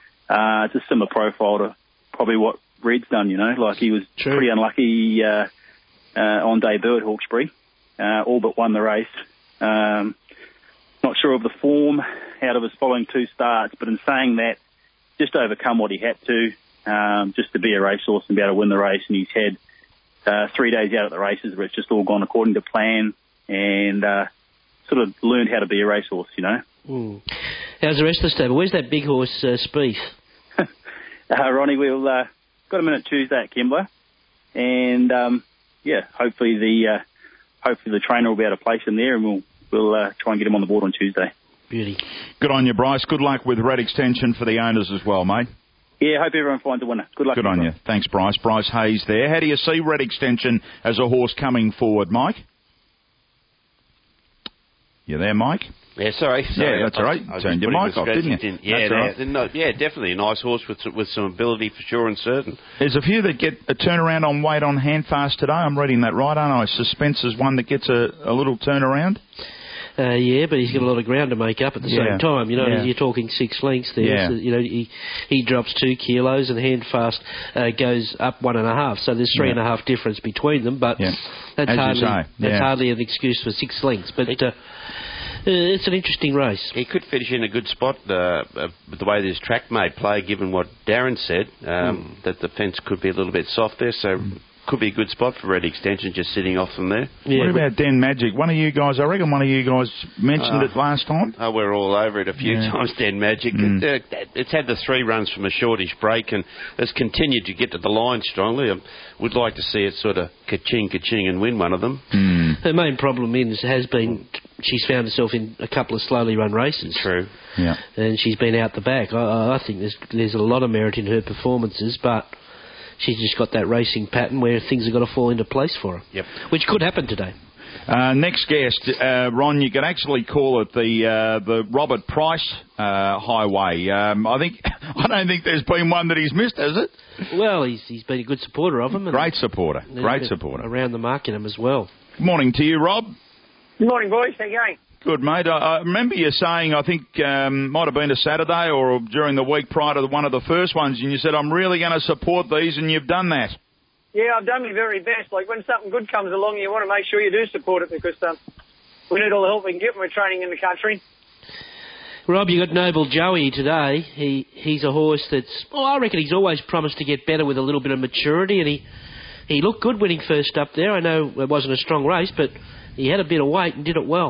Uh, it's a similar profile to probably what Red's done, you know, like he was True. pretty unlucky uh, uh, on debut at Hawkesbury, uh, all but won the race. Um, not sure of the form out of his following two starts, but in saying that, just overcome what he had to, um, just to be a racehorse and be able to win the race, and he's had uh, three days out at the races where it's just all gone according to plan, and uh, sort of learned how to be a racehorse, you know. Mm. How's the rest of the stable? Where's that big horse, uh, Spieth? uh, Ronnie, we'll uh, got him in at Tuesday at Kembla, and um, yeah, hopefully the uh, hopefully the trainer will be able to place him there, and we'll we'll uh, try and get him on the board on Tuesday. Beauty. Good on you, Bryce. Good luck with Red Extension for the owners as well, mate. Yeah, hope everyone finds a winner. Good luck. Good on you. Thanks, Bryce. Bryce Hayes there. How do you see Red Extension as a horse coming forward, Mike? You there, Mike? Yeah, sorry. sorry. Yeah, that's all right. I, I Turned your mic off, didn't you? In. Yeah, that's all right. no, yeah, definitely a nice horse with with some ability for sure and certain. There's a few that get a turnaround on weight on Handfast today. I'm reading that right, aren't I? Suspense is one that gets a, a little turnaround. Uh, yeah, but he's got a lot of ground to make up at the yeah. same time. You know, yeah. you're talking six lengths there. Yeah. So, you know, he he drops two kilos and Handfast uh, goes up one and a half. So there's three yeah. and a half difference between them. But yeah. that's As hardly yeah. that's hardly an excuse for six lengths. But uh, uh, it's an interesting race. He could finish in a good spot uh, uh, with the way this track may play, given what Darren said, um, mm. that the fence could be a little bit soft there. So. Mm. Could be a good spot for Red Extension, just sitting off from there. Yeah, what about Den Magic? One of you guys, I reckon one of you guys mentioned uh, it last time. Oh, we're all over it a few yeah. times, Den Magic. Mm. It, uh, it's had the three runs from a shortish break and has continued to get to the line strongly. I would like to see it sort of ka-ching, ka-ching and win one of them. Mm. Her main problem is has been she's found herself in a couple of slowly run races. True. Yeah. And she's been out the back. I, I think there's, there's a lot of merit in her performances, but... she's just got that racing pattern where things have got to fall into place for her. Yep. Which could happen today. Uh, next guest, uh, Ron, you could actually call it the uh, the Robert Price uh, Highway. Um, I think I don't think there's been one that he's missed, has it? Well, he's he's been a good supporter of him. And Great supporter. Great supporter. Around the mark in him as well. Good morning to you, Rob. Good morning, boys. How you going? Good, mate. I, I remember you saying, I think um, might have been a Saturday or during the week prior to one of the first ones, and you said, I'm really going to support these, and you've done that. Yeah, I've done my very best. Like, when something good comes along, you want to make sure you do support it because um, we need all the help we can get when we're training in the country. Rob, you got Noble Joey today. He He's a horse that's, well, I reckon he's always promised to get better with a little bit of maturity, and he, he looked good winning first up there. I know it wasn't a strong race, but he had a bit of weight and did it well.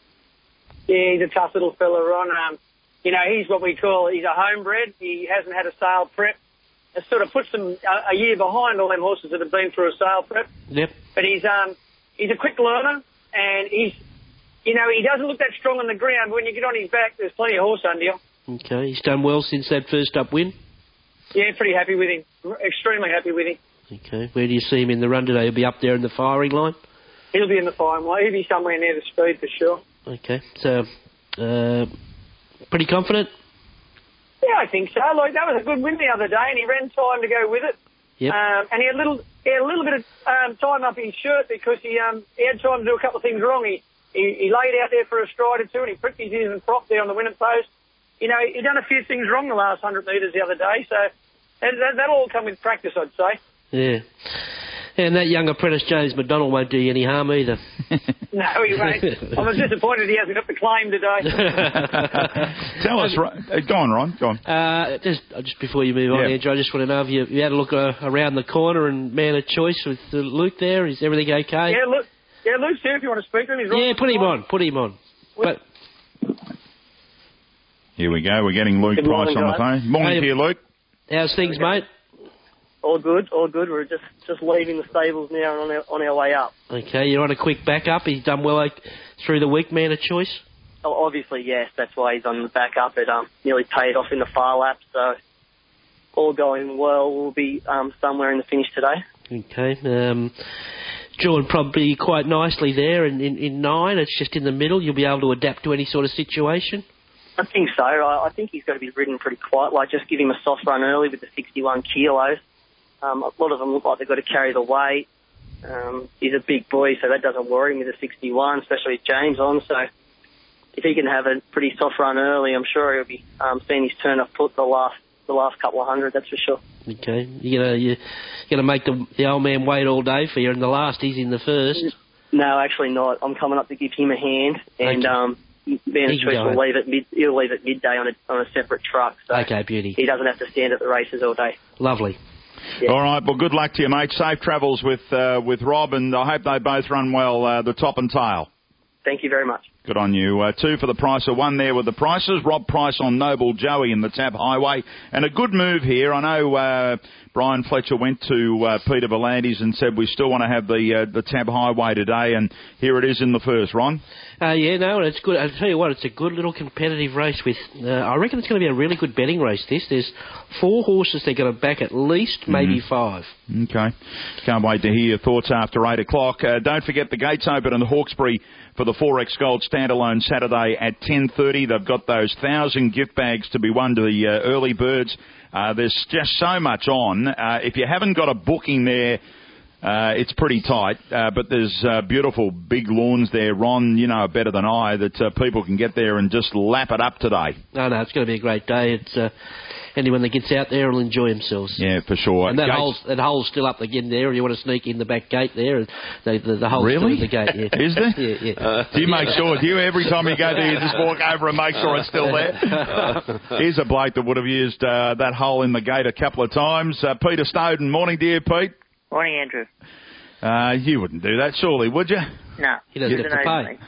Yeah, he's a tough little fella, Ron. Um, you know, he's what we call, he's a homebred. He hasn't had a sale prep. It sort of puts him a, a year behind all them horses that have been through a sale prep. Yep. But he's um he's a quick learner, and he's, you know, he doesn't look that strong on the ground. But when you get on his back, there's plenty of horse under you. Okay, he's done well since that first up win? Yeah, pretty happy with him. Extremely happy with him. Okay, where do you see him in the run today? He'll be up there in the firing line? He'll be in the firing line. He'll be somewhere near the speed for sure. Okay, so uh, pretty confident? Yeah, I think so. Like, that was a good win the other day, and he ran time to go with it. Yep. Um, and he had a little, he had a little bit of um, time up his shirt because he um, he had time to do a couple of things wrong. He, he he laid out there for a stride or two, and he pricked his ears and propped there on the winning post. You know, he done a few things wrong the last hundred metres the other day, so that, that, that'll all come with practice, I'd say. Yeah. And that young apprentice, James McDonald, won't do you any harm either. No, he won't. I'm disappointed he hasn't got the claim today. Tell us, uh, go on, Ron, go on. Uh, just just before you move on, yeah. Andrew, I just want to know if you, you had a look uh, around the corner and man of choice with uh, Luke there. Is everything okay? Yeah, Luke, yeah, Luke's here if you want to speak to him. He's yeah, right put him on, put him on. But here we go, we're getting Luke Good Price morning, on guys. the phone. Morning hey, to you, Luke. How's things, mate? All good, all good. We're just, just leaving the stables now and on our, on our way up. Okay, you're on a quick back-up. He's done well like, through the week, man of choice? Oh, obviously, yes. That's why he's on the back up. It um, nearly paid off in the far lap, so all going well. We'll be um, somewhere in the finish today. Okay. Um, drawn probably quite nicely there in, in, in nine. It's just in the middle. You'll be able to adapt to any sort of situation? I think so. I, I think he's got to be ridden pretty quiet. Like, just give him a soft run early with the sixty-one kilos. Um, a lot of them look like they've got to carry the weight. Um, he's a big boy, so that doesn't worry me, the sixty-one, especially with James on. So if he can have a pretty soft run early, I'm sure he'll be um, seeing his turn of foot the last the last couple of hundred, that's for sure. Okay. You're going you, to make the, the old man wait all day for you in the last. He's in the first. No, actually not. I'm coming up to give him a hand, and okay. um, Ben Choice will leave at mid, he'll leave at midday on a, on a separate truck. So okay, beauty. He doesn't have to stand at the races all day. Lovely. Yeah. All right, well, good luck to you, mate. Safe travels with uh, with Rob, and I hope they both run well, uh, the top and tail. Thank you very much. Good on you. Uh, two for the price of one there with the prices. Rob Price on Noble Joey in the Tab Highway. And a good move here. I know uh, Brian Fletcher went to uh, Peter Volandis and said we still want to have the uh, the Tab Highway today, and here it is in the first, Ron. Uh, yeah, no, it's good. I'll tell you what, it's a good little competitive race. With uh, I reckon it's going to be a really good betting race, this. There's four horses they're going to back at least, maybe mm-hmm. five. Okay. Can't wait to hear your thoughts after eight o'clock. Uh, don't forget the gates open in the Hawkesbury for the four X Gold Standalone Saturday at ten thirty. They've got those thousand gift bags to be won to the uh, early birds. Uh, there's just so much on. Uh, if you haven't got a booking there, uh, it's pretty tight. Uh, but there's uh, beautiful big lawns there. Ron, you know better than I that uh, people can get there and just lap it up today. No, no, it's going to be a great day. It's uh, anyone that gets out there will enjoy themselves. Yeah, for sure. And that Gates... hole's, that hole's still up again there, and you want to sneak in the back gate there. The, the, the hole's really? still in the gate, yeah. Is there? Yeah, yeah. Uh, do you make sure, do you every time you go there, you just walk over and make sure it's still there? Here's a bloke that would have used uh, that hole in the gate a couple of times. Uh, Peter Snowden. Morning, dear Pete. Morning, Andrew. Uh, you wouldn't do that, surely, would you? No. He doesn't have to pay.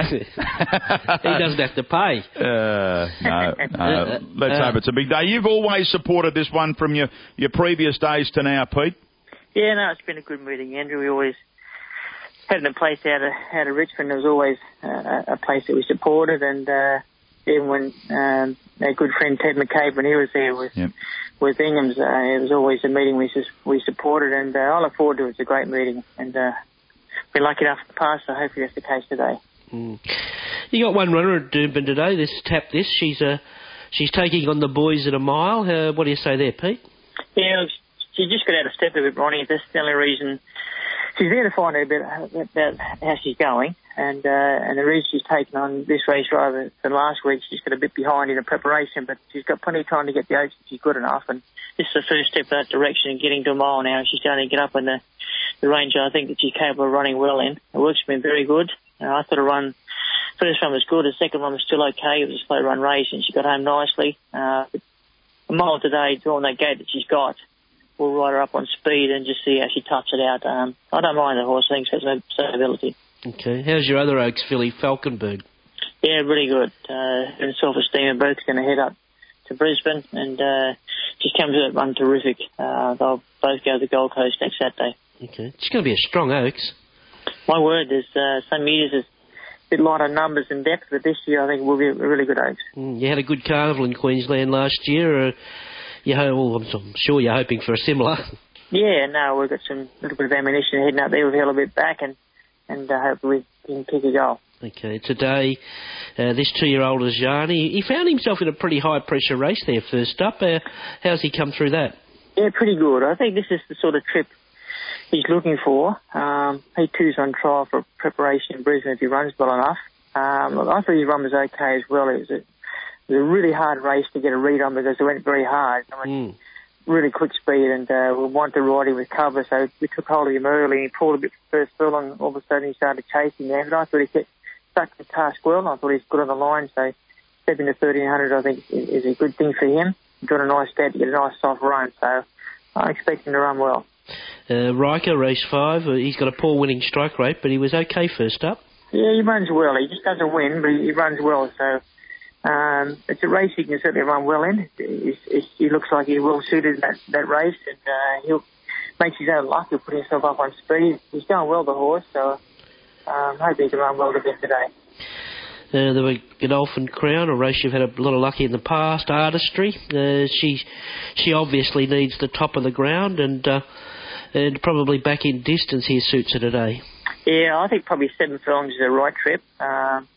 He doesn't have to pay. Uh, no, no. Let's uh, hope it's a big day. You've always supported this one from your, your previous days to now, Pete. Yeah, no, it's been a good meeting, Andrew. We always had a place out of out of Richmond. There was always uh, a place that we supported, and uh, even when um, our good friend Ted McCabe, when he was there with yep. with Ingham's, uh, it was always a meeting we we supported, and uh, I look forward to it. It's a great meeting, and uh, we're lucky enough to pass, so hopefully that's the case today. Mm. You got one runner at Doomben today. This Tap This. She's uh, she's taking on the boys at a mile. Uh, what do you say there, Pete? Yeah, she just got out of step a bit, Ronnie. That's the only reason. She's there to find out a bit about how she's going, and uh, and the reason she's taken on this race rather than last week, she's got a bit behind in the preparation, but she's got plenty of time to get the oats if she's good enough, and this is the first step in that direction and getting to a mile now. She's starting to get up in the, the range I think that she's capable of running well in. The work's been very good. Uh, I thought a run, first run was good, the second one was still okay. It was a slow run race, and she got home nicely. Uh, a mile today, drawing that gate that she's got, we'll ride her up on speed and just see how she toughs it out. Um, I don't mind the horse, I think she has some ability. Okay. How's your other Oaks filly, Falconberg? Yeah, really good. Uh, and self-esteem are both going to head up to Brisbane, and uh, just comes to that run terrific. Uh, they'll both go to the Gold Coast next Saturday. Okay. It's going to be a strong Oaks. My word, there's uh, some years there's a bit lighter numbers and depth, but this year I think it will be a really good Oaks. Mm, you had a good carnival in Queensland last year. Uh, you ho- well, I'm, I'm sure you're hoping for a similar. Yeah, no, we've got some little bit of ammunition heading up there. We've held a bit back, and and uh, hopefully we can kick a goal. Okay, today uh, this two-year-old Ajani, he found himself in a pretty high-pressure race there first up. Uh, how's he come through that? Yeah, pretty good. I think this is the sort of trip he's looking for. Um, he two's on trial for preparation in Brisbane if he runs well enough. Um, I thought his run was okay as well. It was, a, it was a really hard race to get a read on because it went very hard. I mean, mm. really quick speed, and uh, we wanted to ride him with cover, so we took hold of him early, and he pulled a bit first furlong, and all of a sudden he started chasing there. But I thought he kept stuck to the task well, and I thought he was good on the line, so stepping to thirteen hundred I think is, is a good thing for him. He got a nice start to get a nice soft run, so I expect him to run well. Uh, Riker, race five, uh, he's got a poor winning strike rate, but he was okay first up. Yeah, he runs well. He just doesn't win, but he, he runs well, so um, it's a race he can certainly run well in. He's, he's, he looks like he's well suited in that, that race, and uh, he'll make his own luck. He'll put himself up on speed. He's going well, the horse, so um, hope he can run well again today. Uh, the Godolphin Crown, a race you've had a lot of luck in the past. Artistry, uh, she she obviously needs the top of the ground, and uh, and probably back in distance here suits her today. Yeah, I think probably seven furlongs is the right trip. Um,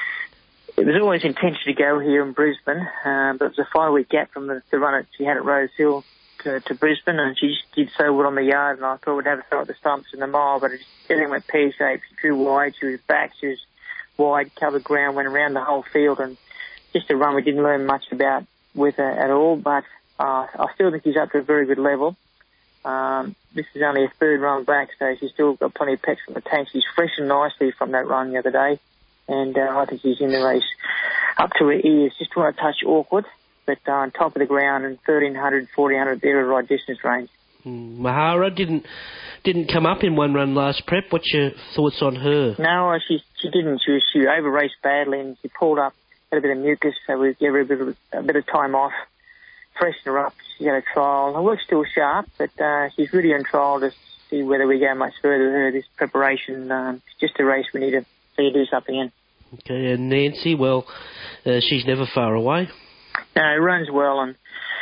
it was always intention to go here in Brisbane, um, but it was a five-week gap from the, the run that she had at Rose Hill to, to Brisbane, and she just did so well on the yard, and I thought we'd have a throw at the stumps in the mile, but it just, everything went pear-shaped. She drew wide, she was back, she was wide, covered ground, went around the whole field, and just a run we didn't learn much about with her at all, but uh, I still think she's up to a very good level. Um, this is only a third run back, so she's still got plenty of petrol in the tank. She's fresh and nicely from that run the other day, and uh, I think she's in the race up to her ears. Just want to touch awkward, but uh, on top of the ground and thirteen hundred, fourteen hundred, they're a right distance range. Mm, Mahara didn't didn't come up in one run last prep. What's your thoughts on her? No, she she didn't. She was, she over raced badly and she pulled up, had a bit of mucus, so we gave her a bit of a bit of time off, freshen her up. She had a trial. Her work's still sharp, but uh, she's really on trial to see whether we go much further with her. This preparation, um, just a race we need to see her do something in. Okay, and Nancy, well, uh, she's never far away. No, runs well and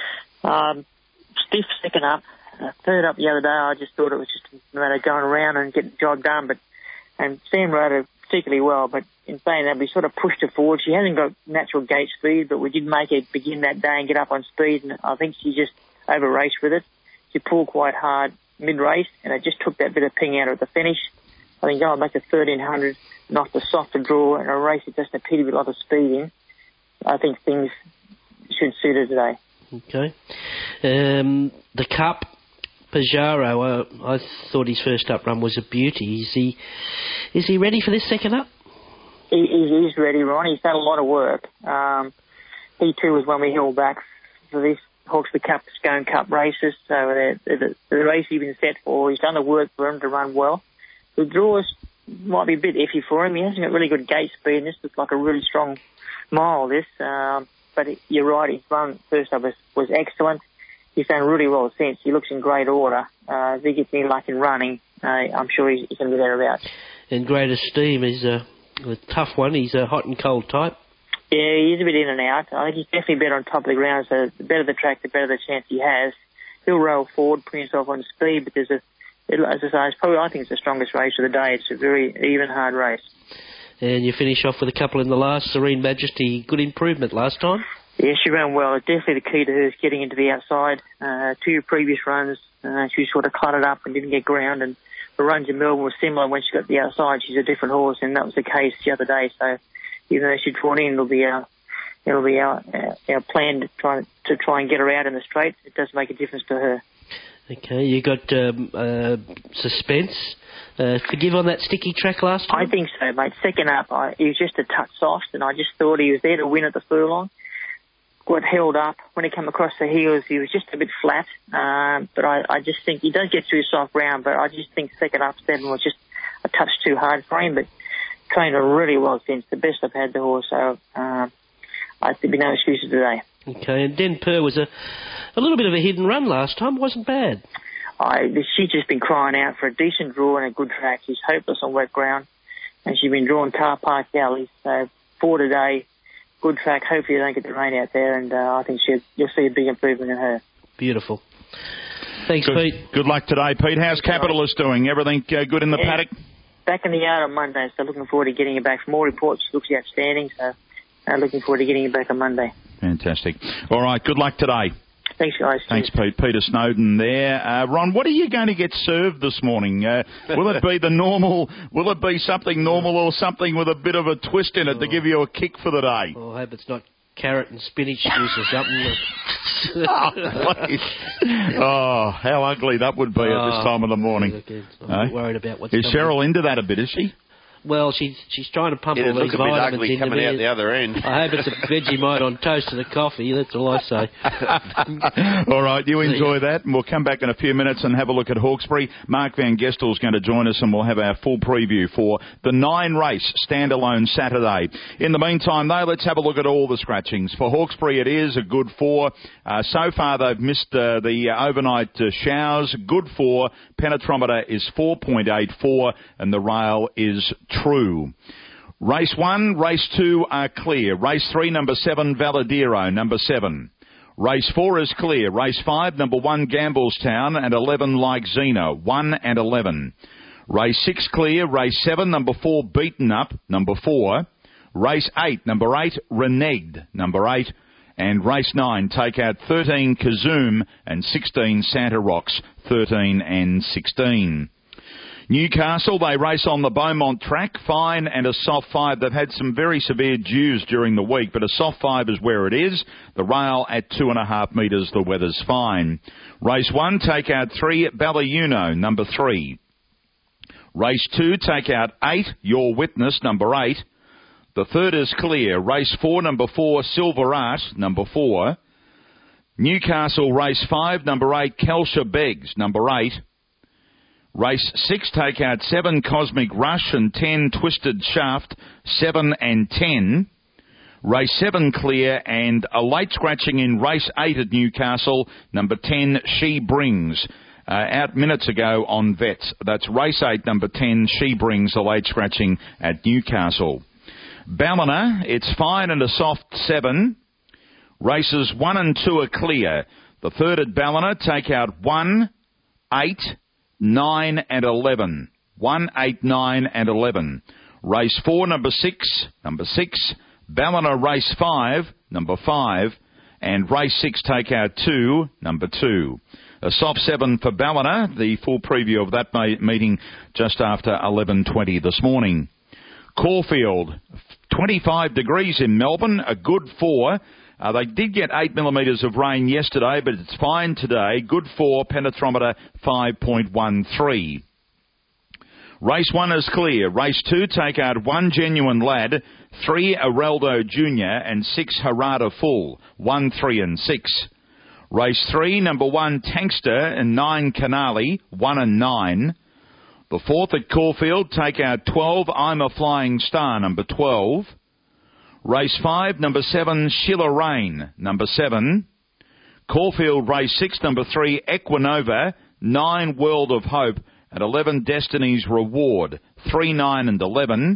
um, stiff second up. Uh, third up the other day, I just thought it was just a matter of going around and getting the job done. But and Sam rode her particularly well. But in saying that, we sort of pushed her forward. She hasn't got natural gate speed, but we did make her begin that day and get up on speed. And I think she just over raced with it. She pulled quite hard mid race, and it just took that bit of ping out at the finish. I think going back to thirteen hundred, not the softer draw, and a race that just appeared with a lot of speed in. I think things should suit her today. Okay. Um, the Cup. Pajaro, uh, I thought his first up run was a beauty. Is he is he ready for this second up? He, he is ready, Ron. He's done a lot of work. Um, he too was when we held back for this Hawkesbury Cup, Scone Cup races. So the, the, the race he's been set for, he's done the work for him to run well. The draws might be a bit iffy for him. He hasn't got really good gate speed, and this looks like a really strong mile, this. Um, but it, you're right, his run first up was, was excellent. He's done really well since. He looks in great order. Uh, if he gets any luck in running, uh, I'm sure he's, he's going to be thereabouts. And Great Esteem is a, a tough one. He's a hot and cold type. Yeah, he's a bit in and out. I think he's definitely better on top of the ground, so the better the track, the better the chance he has. He'll roll forward, put himself on speed, but there's a, it, as I say, it's probably, I think it's the strongest race of the day. It's a very even, hard race. And you finish off with a couple in the last. Serene Majesty, good improvement last time. Yeah, she ran well. Definitely the key to her is getting into the outside. Uh, two previous runs, uh, she sort of cluttered up and didn't get ground, and the runs in Melbourne were similar. When she got the outside, she's a different horse, and that was the case the other day. So even though she's drawn in, it'll be our, it'll be our, our, our plan to try, to try and get her out in the straight. It does make a difference to her. Okay, you got um, uh, Suspense. Uh, forgive on that sticky track last time? I think so, mate. Second up, I, he was just a touch soft, and I just thought he was there to win at the furlong. Got held up. When he came across the heels, he was just a bit flat. Um, but I, I just think he does get through soft ground, but I just think second up seven was just a touch too hard for him. But trained her really well since. The best I've had the horse, so um, I think no excuses today. Okay, and Den Purr was a, a little bit of a hidden run last time. Wasn't bad. I, she's just been crying out for a decent draw and a good track. She's hopeless on wet ground, and she's been drawing car park galleys. So for today, good track. Hopefully they don't get the rain out there, and uh, I think she'll, you'll see a big improvement in her. Beautiful. Thanks, good, Pete. Good luck today, Pete. How's Capitalist doing? Everything uh, good in the yeah, paddock? Back in the yard on Monday, so looking forward to getting her back. From all reports, she looks outstanding, so uh, looking forward to getting her back on Monday. Fantastic. All right, good luck today. Thanks, guys. Thanks, Pete. Peter Snowden there. Uh, Ron, what are you going to get served this morning? Uh, will it be the normal, will it be something normal or something with a bit of a twist in it oh. to give you a kick for the day? Oh, I hope it's not carrot and spinach juice or something. oh, please. Oh, how ugly that would be oh, at this time of the morning. I'm eh? worried about what's Is coming. Cheryl into that a bit, is she? Well, she's she's trying to pump It'd all these look a bit vitamins ugly into coming me. out the other end. I hope it's a Vegemite on toast and a coffee. That's all I say. All right, you enjoy that, and we'll come back in a few minutes and have a look at Hawkesbury. Mark Van Gestel's going to join us, and we'll have our full preview for the nine-race standalone Saturday. In the meantime, though, let's have a look at all the scratchings. For Hawkesbury, it is a good four. Uh, so far, they've missed uh, the uh, overnight uh, showers. Good four. Penetrometer is four point eight four, and the rail is true. Race one, race two are clear. Race three, number seven, Valadero, number seven. Race four is clear. Race five, number one, Gamblestown, and eleven, Like Xena, one and eleven. Race six clear. Race seven, number four, Beaten Up, number four. Race eight, number eight, Reneged, number eight. And race nine, take out thirteen, Kazoom, and sixteen, Santa Rocks, thirteen and sixteen. Newcastle, they race on the Beaumont track, fine and a soft five. They've had some very severe dews during the week, but a soft five is where it is. The rail at two and a half metres, the weather's fine. Race one, take out three, Ballyuno, number three. Race two, take out eight, Your Witness, number eight. The third is clear. Race four, number four, Silver Art, number four. Newcastle race five, number eight, Kelsha Beggs, number eight. Race six, take out seven, Cosmic Rush, and ten, Twisted Shaft, seven and ten. Race seven clear, and a late scratching in race eight at Newcastle, number ten, She Brings. Uh, out minutes ago on Vets. That's race eight, number ten, She Brings, a late scratching at Newcastle. Ballina, it's fine and a soft seven. Races one and two are clear. The third at Ballina, take out one, eight, nine and eleven. one, eight, nine and eleven. Race four, number six, number six. Ballina race five, number five. And race six, take out two, number two. A soft seven for Ballina. The full preview of that ma- meeting just after eleven twenty this morning. Caulfield, twenty-five degrees in Melbourne, a good four. Uh, they did get eight millimetres of rain yesterday, but it's fine today. Good four, penetrometer five point one three. Race one is clear. Race two, take out one, Genuine Lad, three, Araldo Junior, and six, Harada Full, one, three and six. Race three, number one, Tankster, and nine, Canali, one and nine. The fourth at Caulfield, take out twelve, I'm a Flying Star, number twelve. Race five, number seven, Sheila Rain, number seven. Caulfield race six, number three, Equinova, nine, World of Hope, and eleven, Destiny's Reward, three, nine and eleven.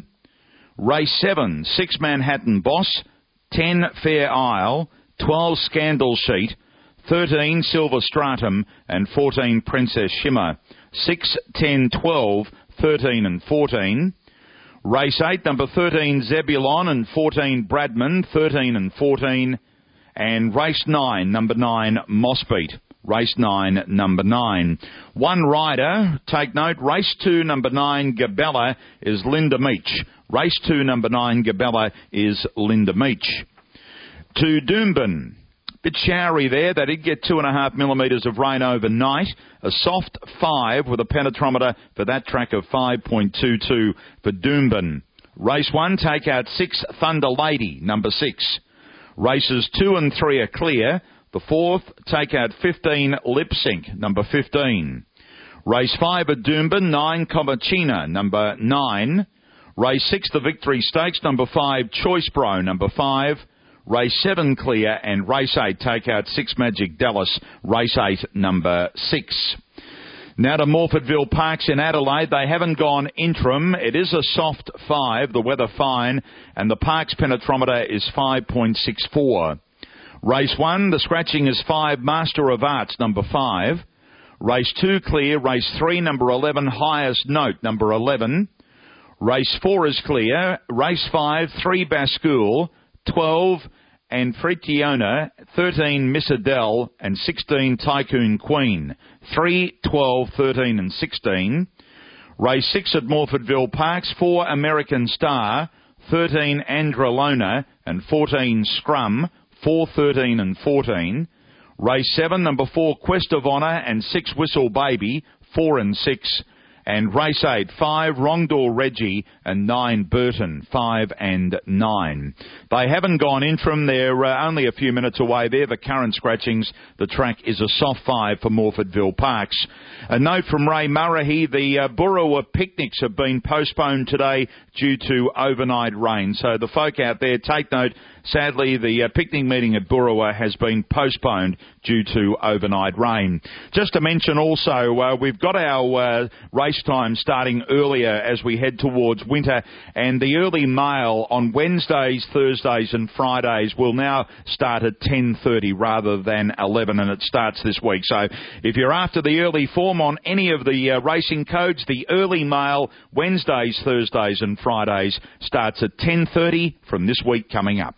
Race seven, six, Manhattan Boss, ten, Fair Isle, twelve, Scandal Sheet, thirteen, Silver Stratum, and fourteen, Princess Shimmer. six, ten, twelve, thirteen and fourteen. Race eight, number thirteen, Zebulon, and fourteen, Bradman, thirteen and fourteen. And race nine, number nine, Mossbeat. Race nine, number nine. One rider, take note, race two, number nine, Gabella, is Linda Meach. Race two, number nine, Gabella, is Linda Meach. To Doomben. Bit showery there. They did get two and a half millimetres of rain overnight. A soft five with a penetrometer for that track of five point two two for Doomben. Race one, take out six, Thunder Lady, number six. Races two and three are clear. The fourth, take out fifteen, Lip Sync, number fifteen. Race five at Doomben, nine, Comachina, number nine. Race six, the Victory Stakes, number five, Choice Bro, number five. Race seven clear, and race eight, take out six, Magic Dallas, race eight, number six. Now to Morfordville Parks in Adelaide. They haven't gone interim. It is a soft five, the weather fine, and the Parks penetrometer is five point six four. Race one, the scratching is five, Master of Arts, number five. Race two clear. Race three, number eleven, Highest Note, number eleven. Race four is clear. Race five, three, Bascule, twelve, and Fritiona, thirteen, Miss Adele, and sixteen, Tycoon Queen. three, twelve, thirteen, and sixteen. Race six at Morfordville Parks, four, American Star, thirteen, Androlona, and fourteen, Scrum, four, thirteen, and fourteen. Race seven, number four, Quest of Honour, and six, Whistle Baby, four and six. And race eight, five, Wrongdoor Reggie, and nine, Burton, five and nine. They haven't gone interim. They're uh, only a few minutes away. They're the current scratchings. The track is a soft five for Morfordville Parks. A note from Ray Murray, the uh, Burrawa picnics have been postponed today due to overnight rain. So the folk out there, take note. Sadly, the uh, picnic meeting at Burrawa has been postponed due to overnight rain. Just to mention also, uh, we've got our uh, race time starting earlier as we head towards winter, and the early mail on Wednesdays, Thursdays and Fridays will now start at ten thirty rather than eleven, and it starts this week. So if you're after the early form on any of the uh, racing codes, the early mail Wednesdays, Thursdays and Fridays starts at ten thirty from this week coming up.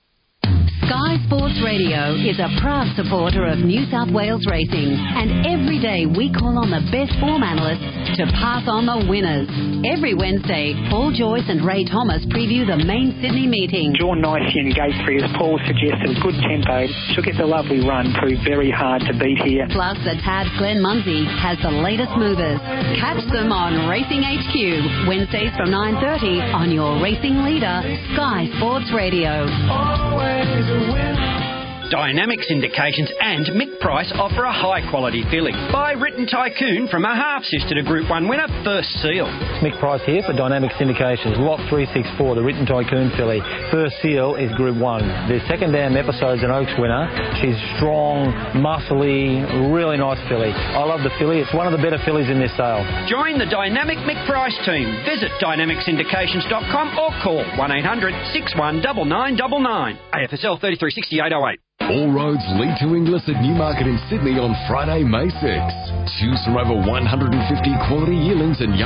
Sky Sports Radio is a proud supporter of New South Wales racing, and every day we call on the best form analysts to pass on the winners. Every Wednesday, Paul Joyce and Ray Thomas preview the main Sydney meeting. Drawn nicely in gate three, as Paul suggested, good tempo. She'll get the lovely run, proved very hard to beat here. Plus, the Tab's Glenn Munsey has the latest movers. Catch them on Racing H Q, Wednesdays from nine thirty on your racing leader, Sky Sports Radio. Always a winner. Dynamics Indications and Mick Price offer a high-quality filly. By Written Tycoon from a half-sister to Group one winner, First Seal. Mick Price here for Dynamics Indications. Lot three six four, the Written Tycoon filly. First Seal is Group one. The second dam episode's an Oaks winner. She's strong, muscly, really nice filly. I love the filly. It's one of the better fillies in this sale. Join the Dynamic Mick Price team. Visit dynamics indications dot com or call one eight hundred six one nine nine nine nine. A F S L thirty-three sixty-eight oh eight. All roads lead to Inglis at Newmarket in Sydney on Friday, May sixth. Choose from over one hundred fifty quality yearlings and young